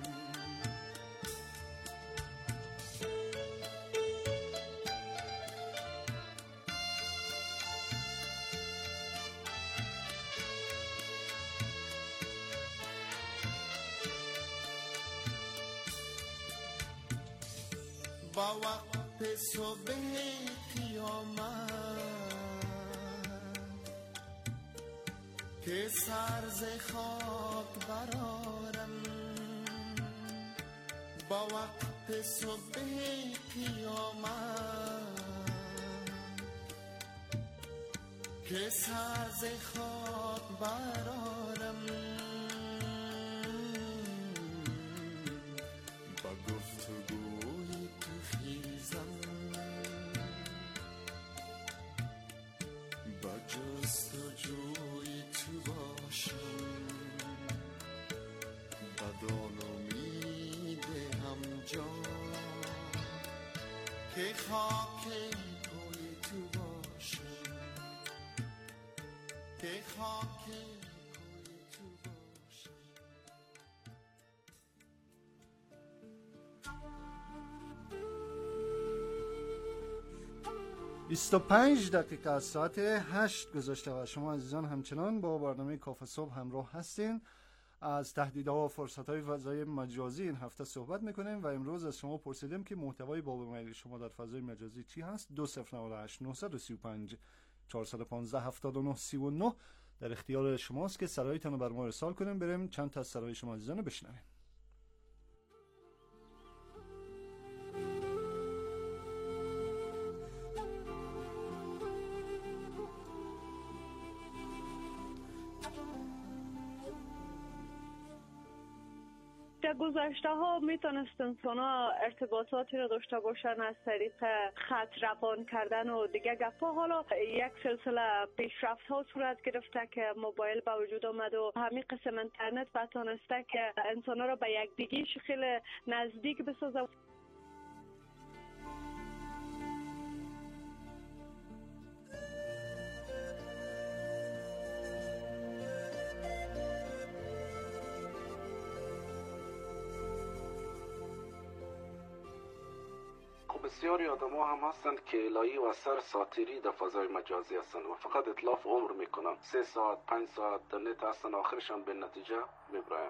Speaker 21: با وقت صبح قیامت که سر ز خاک برارم، با وقت صبح قیامت که سر ز خاک برارم، با گفتگوی تو خیزم، با جستجوی تو باشم، بدان امید هم جان که خاک کوی تو باشم، که خاک کوی تو باشم.
Speaker 6: 25 دقیقه از ساعت 8 گذشته و شما عزیزان همچنان با برنامه کافه صبح همراه هستین. از تهدیدها و فرصت‌های فضای مجازی این هفته صحبت میکنیم و امروز از شما پرسیدیم که محتوای باب میل شما در فضای مجازی چی هست. 2098 935 415 79 39 در اختیار شماست که سرایتان رو بر ما ارسال کنیم. بریم چند تا از سرای شما عزیزان رو بشنویم.
Speaker 10: در گذشته ها میتونست انسان ها ارتباطاتی رو داشته باشن از طریق خط روان کردن و دیگه گپا. حالا یک سلسله پیشرفت ها صورت گرفته که موبایل به وجود آمد و همین قسم اینترنت بتونسته که انسان ها رو به یک دیگه خیلی نزدیک بسازه.
Speaker 11: بسیاری آدم ها هم هستند که لایی و اثر ساتیری در فضای مجازی هستند و فقط اتلاف عمر میکنند. 3 ساعت 5 ساعت در نت هستند، آخرشان به نتیجه میبرند.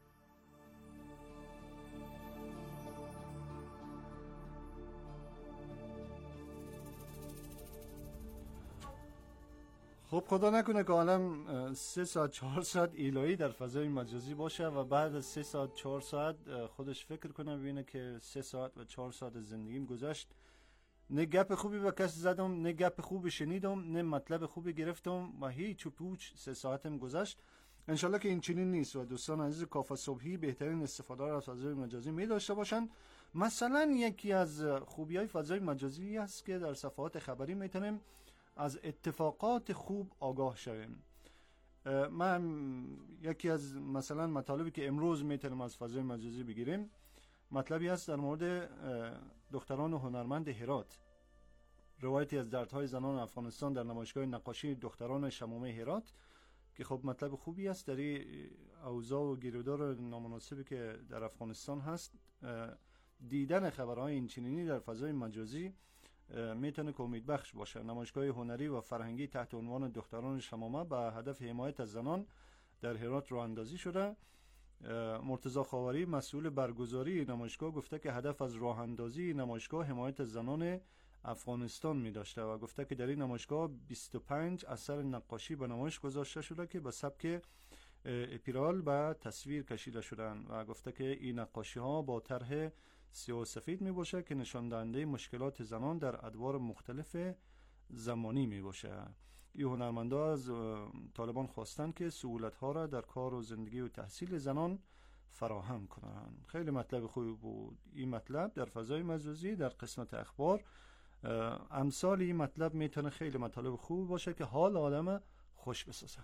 Speaker 6: خب خدا نکنه که عالم 3 ساعت 4 ساعت ایلایی در فضای مجازی باشه و بعد از 3 ساعت 4 ساعت خودش فکر کنه ببینه که 3 ساعت و 4 ساعت از زندگیم گذشت، نه گپ خوبی به کسی زدم، نه گپ خوبی شنیدم، نه مطلب خوبی گرفتم و هیچ و پوچ 3 ساعتم گذشت. انشالله که این چنین نیست و دوستان عزیز کافه صبحی بهترین استفاده را از فضای مجازی می داشته باشند. مثلا یکی از خوبی‌های فضای مجازی است که در صفحات خبری میتونیم از اتفاقات خوب آگاه شویم. من یکی از مثلا مطالبی که امروز میتونیم از فضای مجازی بگیریم مطلبی است در مورد دختران هنرمند هرات. روایتی از دردهای زنان افغانستان در نمایشگاه نقاشی دختران شمامه هرات که خب مطلب خوبی است در اوضاع و گیرودار نامناسبی که در افغانستان هست. دیدن خبرهای این چنینی در فضای مجازی میتونه که امیدبخش باشه. نمایشگاه هنری و فرهنگی تحت عنوان دختران شمامه به هدف حمایت از زنان در هرات راه اندازی شده. مرتضی خاوری مسئول برگزاری نمایشگاه گفته که هدف از راه اندازی نمایشگاه حمایت از زنان افغانستان می داشته و گفته که در این نمایشگاه 25 اثر نقاشی به نمایش گذاشته شده که به سبک اپیرال به تصویر کشیده شدن و گفته که این نقاشی ها با طرح سیاه و سفید می باشه که نشان دهنده مشکلات زنان در ادوار مختلف زمانی می باشه. این هنرمندا از طالبان خواستن که سهولت ها را در کار و زندگی و تحصیل زنان فراهم کنند. خیلی مطلب خوبی بود. این مطلب در فضای مجازی در قسمت اخبار امثال این مطلب میتونه خیلی مطالب خوب باشه که حال آدم خوش بسازه.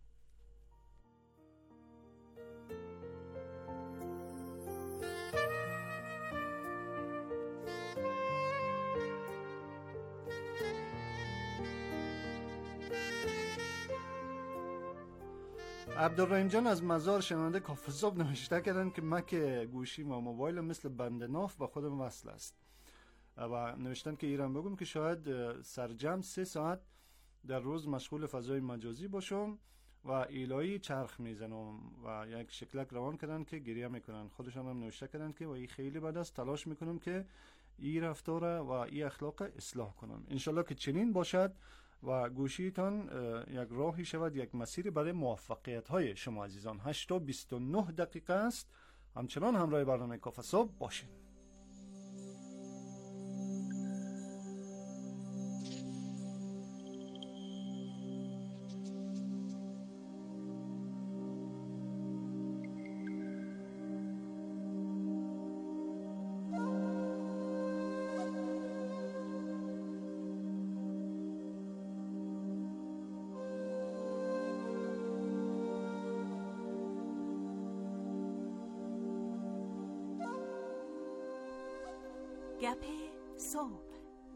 Speaker 6: عبدالرحیم جان از مزار شنونده کافه صبح نوشته کردن که مک گوشیم و موبایل مثل بند ناف به خودم وصل است و نوشتن که ایران بگم که شاید سرجم 3 ساعت در روز مشغول فضای مجازی باشم و ایلایی چرخ میزنم و یک شکلک روان کردن که گریه میکنن. خودشان هم نوشته کردن که و این خیلی بد است، تلاش میکنم که این رفتار و این اخلاق اصلاح کنم. انشالله که چنین باشد و گوشیتان یک راهی شود، یک مسیری برای موفقیت های شما عزیزان. 8:29 دقیقه است. همچنان همراه برنامه کافه صبح باشین.
Speaker 3: گپ صبح.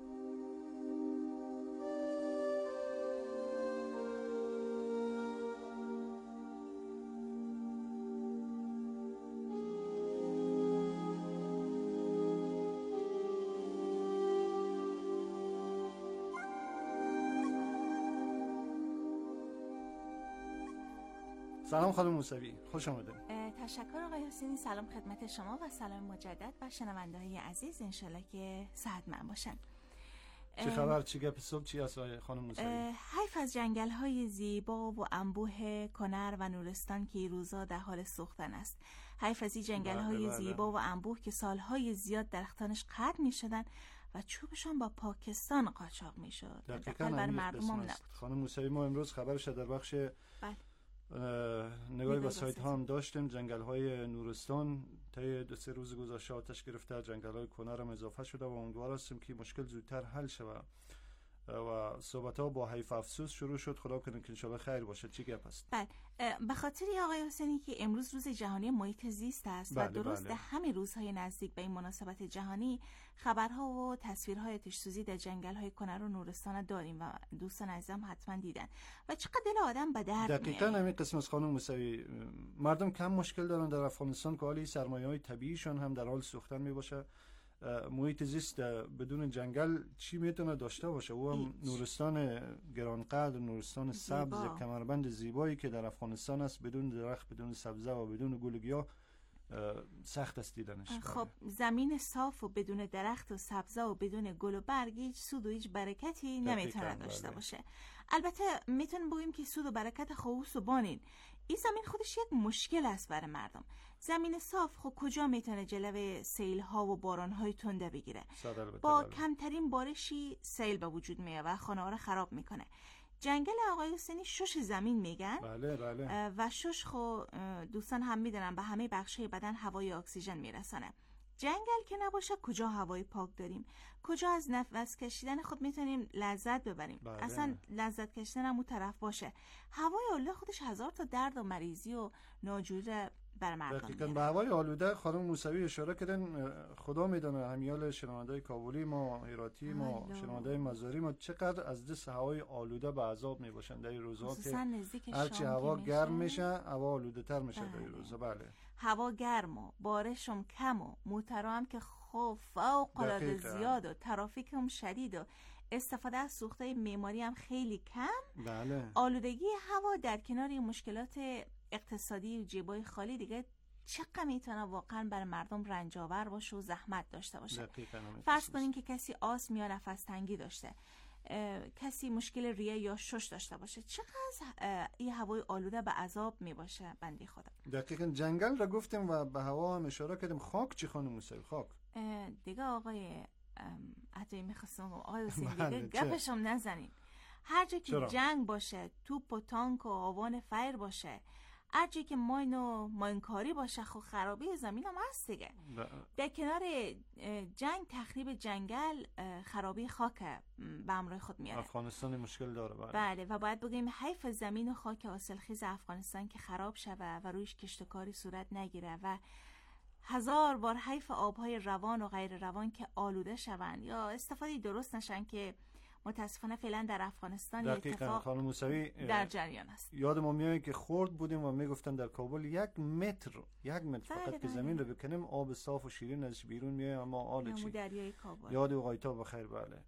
Speaker 6: سلام خانم موسوی، خوش آمدید.
Speaker 3: تشکر آقای حسینی. سلام خدمت شما و سلام مجدد و شنونده های عزیز، انشالله که صحتمند باشن.
Speaker 6: چه خبر؟ چه گپ صبح چی هست خانم موسوی؟
Speaker 3: حیف از جنگل های زیبا و انبوه کنر و نورستان که این روزا در حال سوختن است. حیف از این جنگل های زیبا و انبوه که سالهای زیاد درختانش قطع می شدن و چوبشان با پاکستان قاچاق می شد.
Speaker 6: دقیقاً
Speaker 3: بر مردم هم نبود.
Speaker 6: خانم موسوی، ما امروز خبرش در بخش نگاهی به سایت ها هم داشتیم. جنگل های نورستان طی 2-3 روز گذشته آتش گرفته، جنگل های کنر هم اضافه شده و امیدوار هستیم که مشکل زودتر حل شود و صحبت ها با حیف افسوس شروع شد. خدا کنه که انشالله خیر باشه. چی گپ است؟
Speaker 3: بله، به خاطر آقای حسینی که امروز روز جهانی محیط زیست است و درست همین روزهای نزدیک به این مناسبت جهانی خبرها و تصویرهای آتش‌سوزی در جنگل‌های کنر و نورستان داریم و دوستان عزیزم حتما دیدن و چقدر دل آدم به درد میاد.
Speaker 6: دقیقاً همین قسم از خانم موسوی، مردم کم مشکل دارن در افغانستان که حالی سرمایه‌های طبیعیشان هم در حال سوختن میباشه. محیط زیست بدون جنگل چی میتونه داشته باشه؟ او هم نورستان گرانقدر، نورستان سبز، کمربند زیبایی که در افغانستان است، بدون درخت، بدون سبزه و بدون گل و گیاه سخت است دیدنش.
Speaker 3: خب زمین صاف و بدون درخت و سبزه و بدون گل و برگ هیچ سود و هیچ برکتی نمیتونه داشته باشه. البته میتونیم بگیم که سود و برکت خواوس و بانین. این زمین خودش یک مشکل است برای مردم. زمین صاف خب کجا میتونه جلوه سیل ها و باران های تنده بگیره؟ با کمترین بارشی سیل به وجود میاد و خانه ها رو خراب میکنه. جنگل آقای حسینی شش زمین میگن.
Speaker 6: بله.
Speaker 3: و شش خب دوستان هم میدونن به همه بخشای بدن هوای اکسیژن میرسانه. جنگل که نباشه کجا هوای پاک داریم؟ کجا از نفس کشیدن خود میتونیم لذت ببریم؟ اصلا لذت کشیدن هم اون طرف باشه. هوای آلوده خودش هزار تا درد و مریضی و ناجوری بر مردم
Speaker 6: دقیقاً به هوای آلوده خانم موسوی اشاره کردن. خدا میدونه همیال شنونده‌های کابلی ما، هراتی ما، شنونده‌های مزاری ما چقدر از دست هوای آلوده به عذاب میباشن در این روزها که هرچی هوا گرم میشه هوا آلوده تر میشه در این روزها. بله،
Speaker 3: هوا گرم و بارشم کم و موترا هم که فوق‌العاده زیاد و ترافیک هم شدید و استفاده از سوختهای معماری هم خیلی کم.
Speaker 6: بله.
Speaker 3: آلودگی هوا در کنار مشکلات اقتصادی و جیبای خالی دیگه چقدر میتونه واقعا بر مردم رنجاور باشه و زحمت داشته باشه. فرض کنین که کسی آسم یا نفس تنگی داشته، کسی مشکل ریه یا شش داشته باشه، چقدر این هوای آلوده به عذاب می باشه بندی خدا.
Speaker 6: دقیقاً جنگل را گفتیم و به هوا هم اشاره کردیم. خاک چی خانم موسوی؟ خاک
Speaker 3: دیگه آقای حتی میخواستم آقای حسین دیگه گپشم نزنین. هر جا که جنگ باشه، توپ و تانک و آوان فیر باشه، هر جایی که ماینکاری باشه، خب خرابی زمین هم هست دیگه. در کنار جنگ، تخریب جنگل، خرابی خاک به همراه خود میاره.
Speaker 6: افغانستان مشکل داره.
Speaker 3: بله و باید بگیم حیف زمین و خاک حاصلخیز افغانستان که خراب شوه و رویش کشتکاری صورت نگیره و هزار بار حیف آبهای روان و غیر روان که آلوده شوند یا استفاده درست نشن که متاسفانه فعلا در افغانستان اتفاق
Speaker 6: خانم موسوی
Speaker 3: در جریان است.
Speaker 6: یاد ما میاد که خرد بودیم و میگفتن در کابل 1 متر فقط که زمین رو بکنیم آب صاف و شیرین ازش بیرون میاد. اما آل چی؟
Speaker 3: دریای کابل.
Speaker 6: یاد اوقایتا بخیر. بله.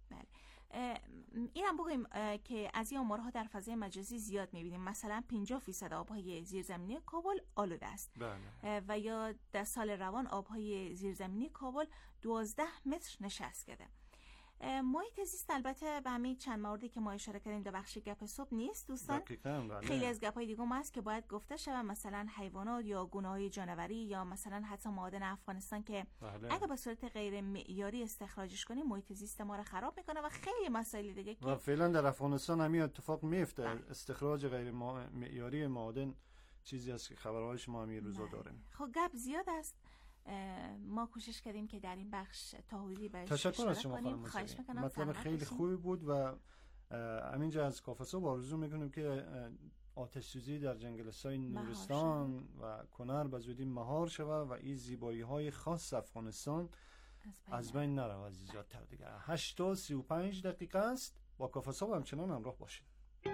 Speaker 3: اینم بگیم که از این آمارها در فضای مجازی زیاد میبینیم. مثلا 50% آبهای زیرزمینی کابل آلوده است.
Speaker 6: بله.
Speaker 3: و یا در سال روان آبهای زیرزمینی کابل 12 متر نشست کرده. محیط زیست البته به همین چند موردی که ما اشاره کردیم در بخش گپ صبح نیست دوستان. خیلی از گپ‌های دیگه هم هست که باید گفته شود، مثلا حیوانات یا گونه‌های جانوری یا مثلا حتی معادن افغانستان که اگه به صورت غیر معیاری استخراجش کنیم محیط زیست ما رو خراب میکنه و خیلی مسائل دیگه که
Speaker 6: و فعلا در افغانستان همین اتفاق میفته. استخراج غیر معیاری معادن چیزی است که خبرهایش ما همین روزا داریم.
Speaker 3: خب گپ زیاد است. ما کوشش کردیم که در این بخش تا حدودی بهش
Speaker 6: تشکر از شما خانم موسوی. مطلب خیلی خوبی بود و همینجا از کافه صبح آرزو میکنیم که آتش سوزی در جنگل‌های نورستان و کنر به زودی مهار شود و این زیبایی های خاص افغانستان از بین نره عزیزاتر دیگه. 8:35 است. با کافه صبح همچنان همراه باشید.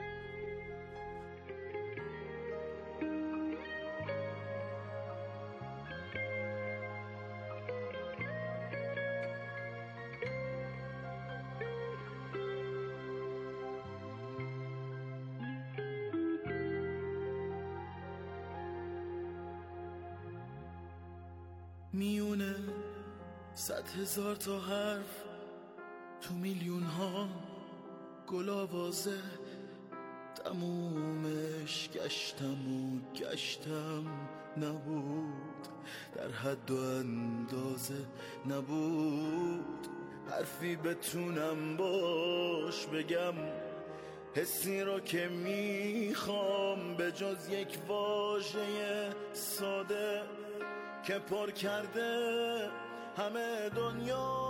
Speaker 21: میونه 100,000 تا حرف تو میلیون ها گل آوازه، تمومش گشتم نبود، در حد و اندازه نبود، حرفی بتونم باش بگم حسی رو که میخوام، به جز یک واژه ساده که پر کرده همه دنیا.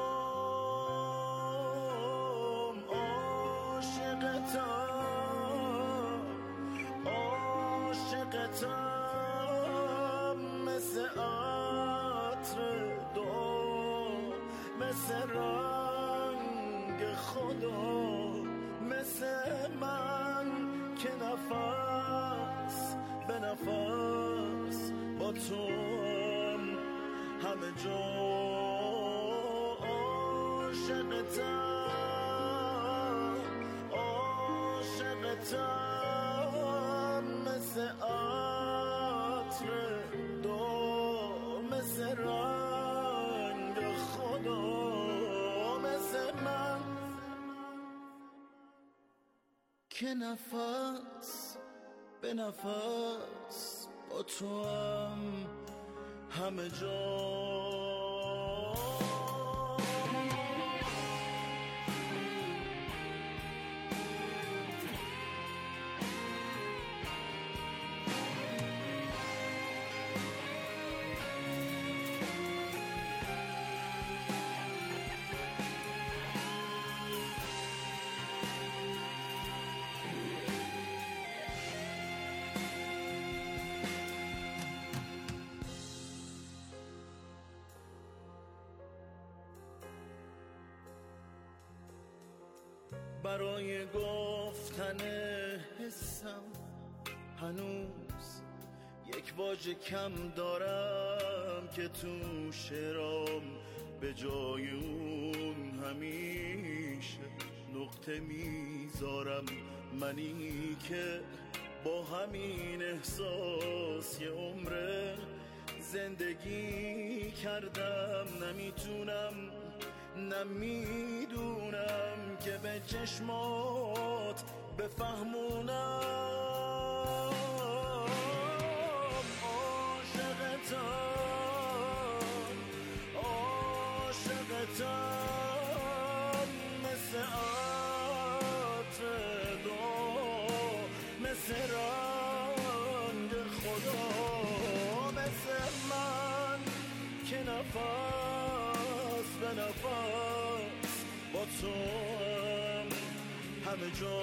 Speaker 21: عاشقتم مثل عطر دو، مثل رنگ خدا، مثل من که نفس به نفس با تو همه جا. عاشقتم مثل عطر دو، مثل رنگ خدا، مثل من که نفس به نفس با تو همه جا. برای گفتن حسم هنوز یک واژه کم دارم که تو شعرام به جای اون همیشه نقطه میذارم. منی که با همین احساس یه عمره زندگی کردم، نمیدونم که به چشمات بفهمونم. عاشقتم مثل عطر دو، مثل رنگ خدا، مثل من که نفس به نفس با تو همه جا.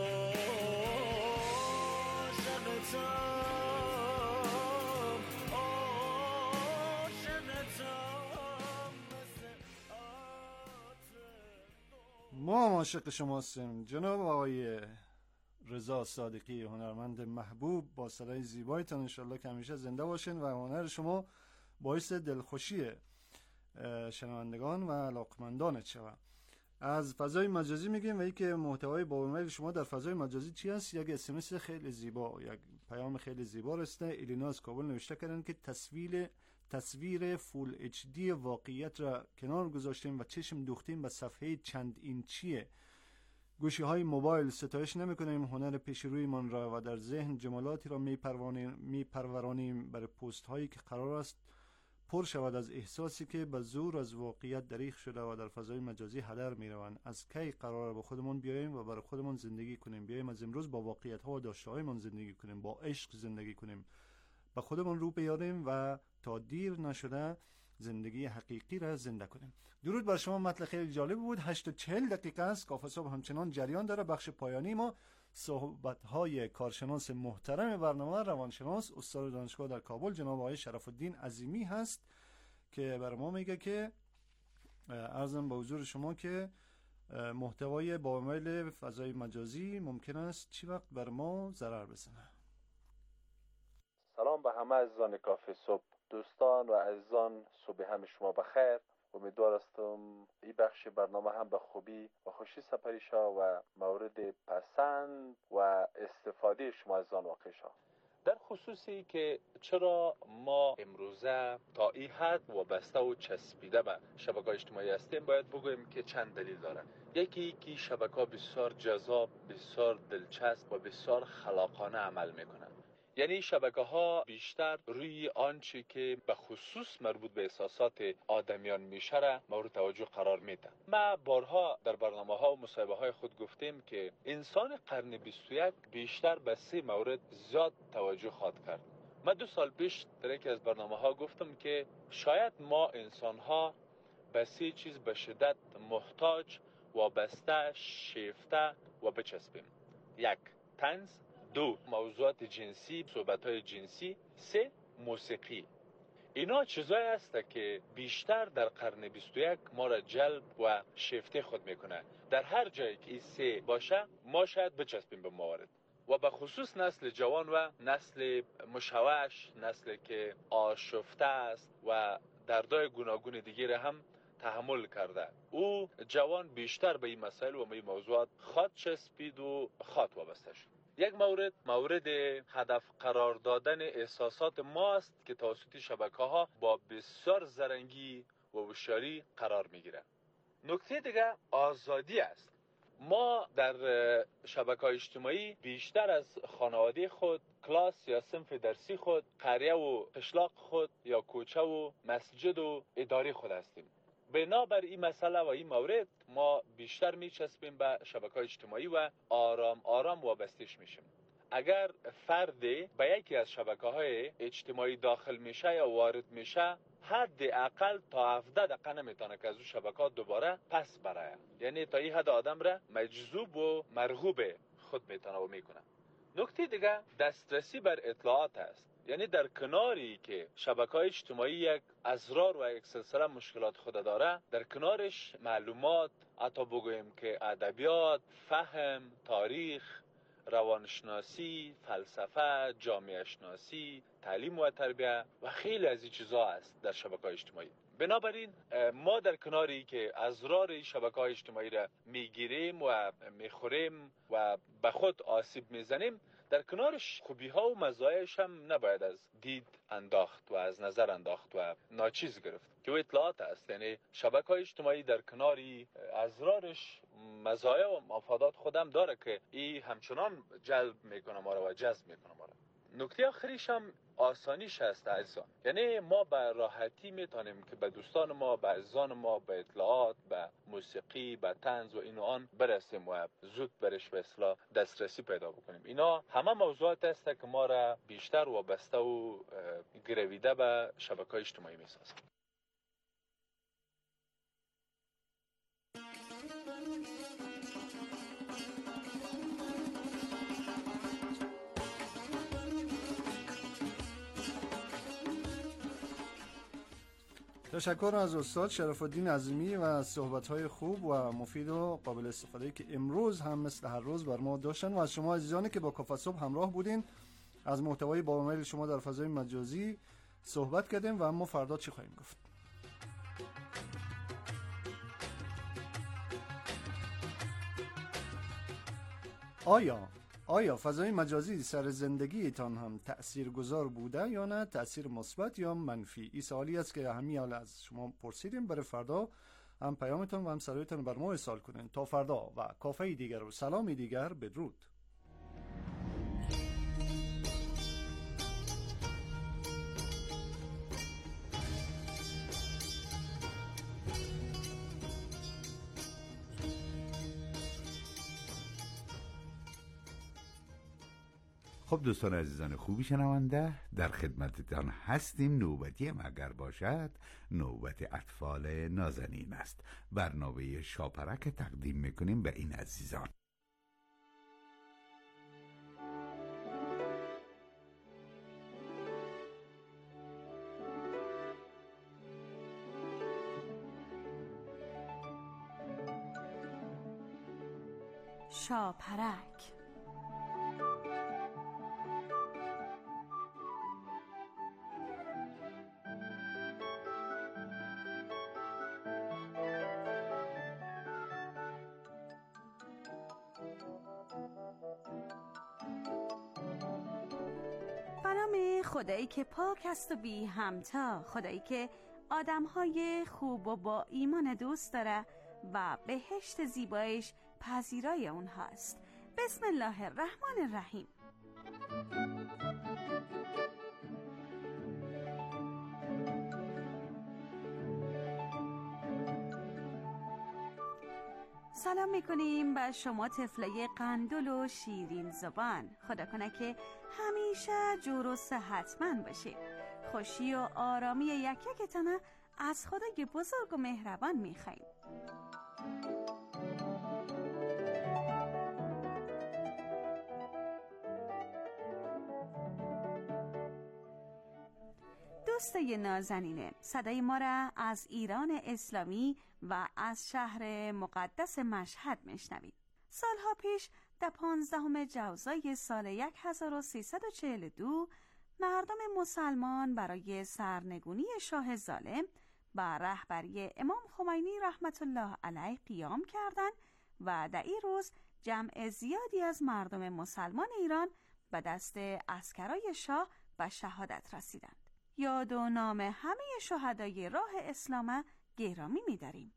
Speaker 6: ما هم عاشق شما هستیم جناب آقای رضا صادقی، هنرمند محبوب. با صدای زیبایتان انشالله که همیشه زنده باشین و هنر شما باعث دلخوشی شنوندگان و علاقمندانت شود. از فضای مجازی میگیم و اینکه محتوای بابامل شما در فضای مجازی چی است؟ یک اسمس خیلی زیبا، یک پیام خیلی زیبا رسته. ایلینا از کابل نوشته کردن که تصویر فول اچ دی واقعیت را کنار گذاشتیم و چشم دوختیم به صفحه چند اینچی گوشی های موبایل. ستایش نمی کنیم هنر پیش روی من را و در ذهن جملاتی را می پرورانیم برای پست هایی که قرار است پر شود از احساسی که به زور از واقعیت دریغ شده و در فضای مجازی هدر می روند. از کی قرار به خودمون بیاییم و برای خودمون زندگی کنیم؟ بیاییم از امروز با واقعیت ها و داشته های من زندگی کنیم، با عشق زندگی کنیم، به خودمون رو بیاریم و تا دیر نشده زندگی حقیقی را زنده کنیم. درود بر شما. مطلب خیلی جالب بود. 8:40 است. کافه صبح همچنان جریان داره. بخش پایانی ما صحبت‌های کارشناس محترم برنامه، روانشناس استاد دانشگاه در کابل جناب آقای شرف الدین عظیمی هست که بر ما میگه که عرضم به حضور شما که محتوای با میل فضای مجازی ممکن است چی وقت بر ما ضرر بزنه.
Speaker 2: سلام به همه عزیزان کافه صبح، دوستان و عزیزان، صبح همه شما بخیر. امیدوار هستم این بخش برنامه هم به خوبی و خوشی سپری شود و مورد پسند و استفاده شما از آن واقع شود. در خصوصی که چرا ما امروزه تا این حد وابسته و چسبیده به شبکه‌های اجتماعی هستیم، باید بگویم که چند دلیل دارن. یکی که شبکه‌ها بسیار جذاب، بسیار دلچسب و بسیار خلاقانه عمل میکنن. یعنی شبکه‌ها بیشتر روی آنچه که به خصوص مربوط به احساسات آدمیان میشه را مورد توجه قرار میده. ما بارها در برنامه‌ها و مصاحبه‌های خود گفتیم که انسان قرن 21 بیشتر به 3 مورد زیاد توجه خواهد کرد. من 2 سال پیش در یکی از برنامه‌ها گفتم که شاید ما انسان‌ها به 3 چیز به شدت محتاج، وابسته، شیفته و بچسبیم. 1. طنز، 2. موضوعات جنسی، صحبت‌های جنسی، 3. موسیقی. اینا چیزایی هست که بیشتر در قرن 21 ما را جلب و شیفته خود میکنه. در هر جایی که این 3 باشه ما شاید بچسبیم به موارد و به خصوص نسل جوان و نسل مشوش، نسل که آشفته است و دردای گوناگون دیگه هم تحمل کرده. او جوان بیشتر به این مسائل و به این موضوعات خواهد چسبید و خواهد وابسته شد. یک مورد هدف قرار دادن احساسات ماست که توسط شبکه‌ها با بسیار زرنگی و هوشیاری قرار میگیره. نکته دیگه آزادی است. ما در شبکه‌های اجتماعی بیشتر از خانواده خود، کلاس یا صنف درسی خود، قریه و قشلاق خود یا کوچه و مسجد و اداره خود هستیم. بنابر این مسئله و این مورد ما بیشتر میچسبیم به شبکه‌های اجتماعی و آرام آرام وابسته‌اش میشیم. اگر فرد به یکی از شبکه‌های اجتماعی داخل میشه یا وارد میشه، حداقل تا 17 دقیقه نمیتونه که از اون شبکه‌ها دوباره پس بره. یعنی تا این حد آدم را مجذوب و مرغوب خود میتونه و میکنه. نکته دیگه دسترسی بر اطلاعات است. یعنی در کناری که شبکه‌های اجتماعی یک اسرار و یک سلسله مشکلات خود داره، در کنارش معلومات، حتی بگوییم که ادبیات، فهم، تاریخ، روانشناسی، فلسفه، جامعه شناسی، تعلیم و تربیه و خیلی از این چیزا است در شبکه‌های اجتماعی. بنابراین ما در کناری که اسرار شبکه‌های اجتماعی را میگیریم و میخوریم و به خود آسیب میزنیم، در کنارش خوبی‌ها و مزایاش هم نباید از دید انداخت و از نظر انداخت و ناچیز گرفت که اطلاعات است. یعنی شبکه‌های اجتماعی در کناری اسرارش مزایا و مفادات خودم داره که این همچنان جلب میکنه ما را و جذب میکنه ما را. نکته آخریش هم آسانیش هست عزیزان. یعنی ما به راحتی میتونیم که به دوستان ما، به عزیزان ما، به اطلاعات، به موسیقی، به طنز و این و آن برسیم و زود برش به اصطلاح دسترسی پیدا بکنیم. اینا همه موضوعات است که ما را بیشتر وابسته و گرویده به شبکه‌های اجتماعی میسازه.
Speaker 6: تشکر از استاد شرف الدین عظیمی و از صحبت‌های خوب و مفید و قابل استفاده که امروز هم مثل هر روز بر ما داشتن و از شما عزیزانی که با کافه صبح همراه بودین. از محتوای با میل شما در فضای مجازی صحبت کردیم و اما فردا چی خواهیم گفت؟ آیا فضای مجازی سر زندگیتان هم تأثیرگذار بوده یا نه، تأثیر مثبت یا منفی؟ این سوالی است که همین حال از شما پرسیدیم. برای فردا هم پیامتان و هم صدایتان بر ما ارسال کنین. تا فردا و کافه دیگر و سلامی دیگر، بدرود.
Speaker 22: خب دوستان عزیزان خوبی شنونده، در خدمتتان هستیم. نوبتی هم اگر باشد نوبت اطفال نازنین است. برنامه شاپرک تقدیم میکنیم به این عزیزان.
Speaker 3: شاپرک. به نام خدایی که پاک است و بی همتا، خدایی که آدم‌های خوب و با ایمان دوست داره و بهشت زیبایش پذیرای اونهاست. بسم الله الرحمن الرحیم. سلام میکنیم به شما طفله قندول و شیرین زبان. خدا کنه که همیشه جور و صحتمند باشید. خوشی و آرامی یکیتونه از خدای بزرگ و مهربان میخوایم. دوستای نازنینه، صدای ما را از ایران اسلامی و از شهر مقدس مشهد میشنوید. سالها پیش در 15 جوزای سال 1342 مردم مسلمان برای سرنگونی شاه ظالم با رهبری امام خمینی رحمت الله علیه قیام کردند و در این روز جمع زیادی از مردم مسلمان ایران به دست عسکرای شاه به شهادت رسیدند. یاد و نام همه شهدای راه اسلام گرامی می‌داریم.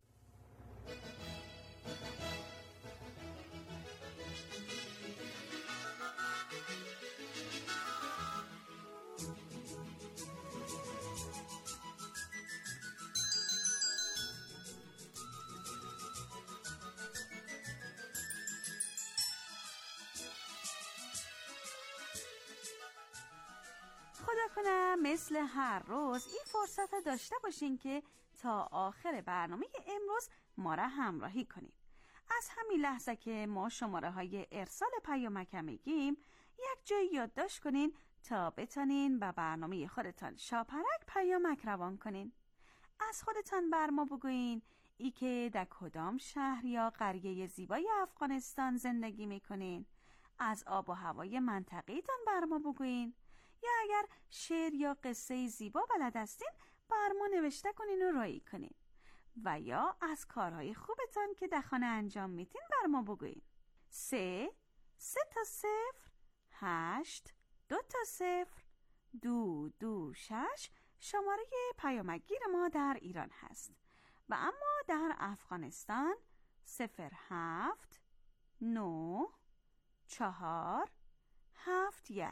Speaker 3: خدا کنه مثل هر روز این فرصت داشته باشین که تا آخر برنامه امروز ما را همراهی کنید. از همین لحظه که ما شماره های ارسال پیامک میگیم یک جای یادداشت کنین تا بتونین به برنامه خودتان شاپرک پیامک روان کنین. از خودتان بر ما بگوین ای که در کدام شهر یا قریه زیبای افغانستان زندگی میکنین. از آب و هوای منطقه‌تان بر ما بگوین. یا اگر شعر یا قصه زیبا بلد هستین بر ما نوشته کنین و رایی کنین. و یا از کارهای خوبتان که در خانه انجام میتین بر ما بگوین. 3 تا 0 8 2 تا 0 2 2 6 شماره پیامکگیر ما در ایران هست. و اما در افغانستان 07 9 4 7 1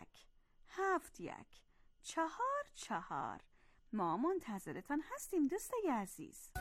Speaker 3: 7-1-4-4. ما منتظرتان هستیم دوستای عزیز.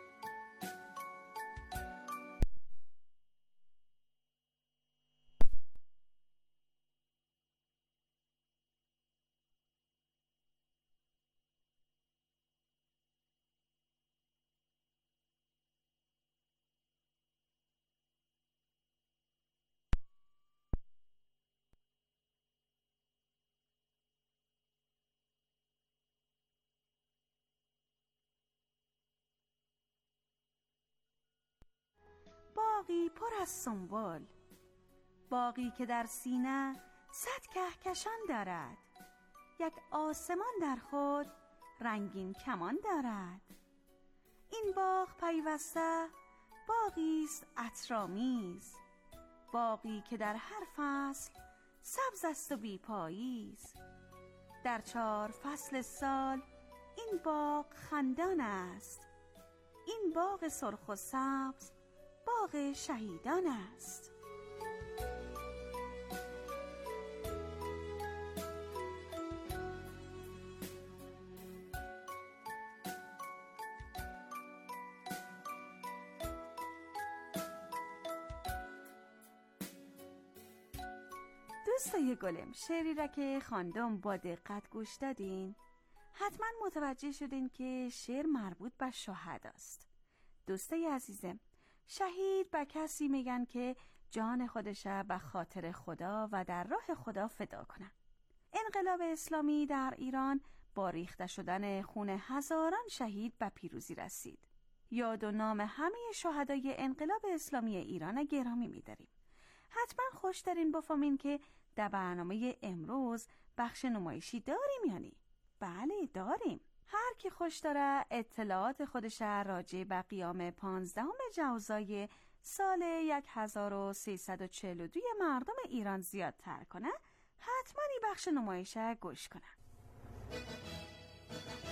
Speaker 3: باغی پر از سنبل، باغی که در سینه 100 کهکشان دارد، یک آسمان در خود رنگین کمان دارد. این باغ پیوسته باغی است عطرآمیز، باغی که در هر فصل سبز است و بی پاییز. در 4 فصل سال این باغ خندان است، این باغ سرخ و سبز باغ شهیدان است. دوستای گلم، شعری را که خواندم با دقت گوش دادین؟ حتما متوجه شدین که شعر مربوط به شهداست. دوستای عزیزم، شهید به کسی میگن که جان خودش به خاطر خدا و در راه خدا فدا کنه. انقلاب اسلامی در ایران با ریخته شدن خون هزاران شهید به پیروزی رسید. یاد و نام همه شهدای انقلاب اسلامی ایران گرامی می‌داریم. حتما خوش دارین بفهمین که در برنامه امروز بخش نمایشی داریم یا نی؟ بله داریم. هر کی خوش داره اطلاعات خودش راجع به قیام 15 جوزای سال 1342 مردم ایران زیادتر کنه، حتما این بخش نمایش گوش کنه.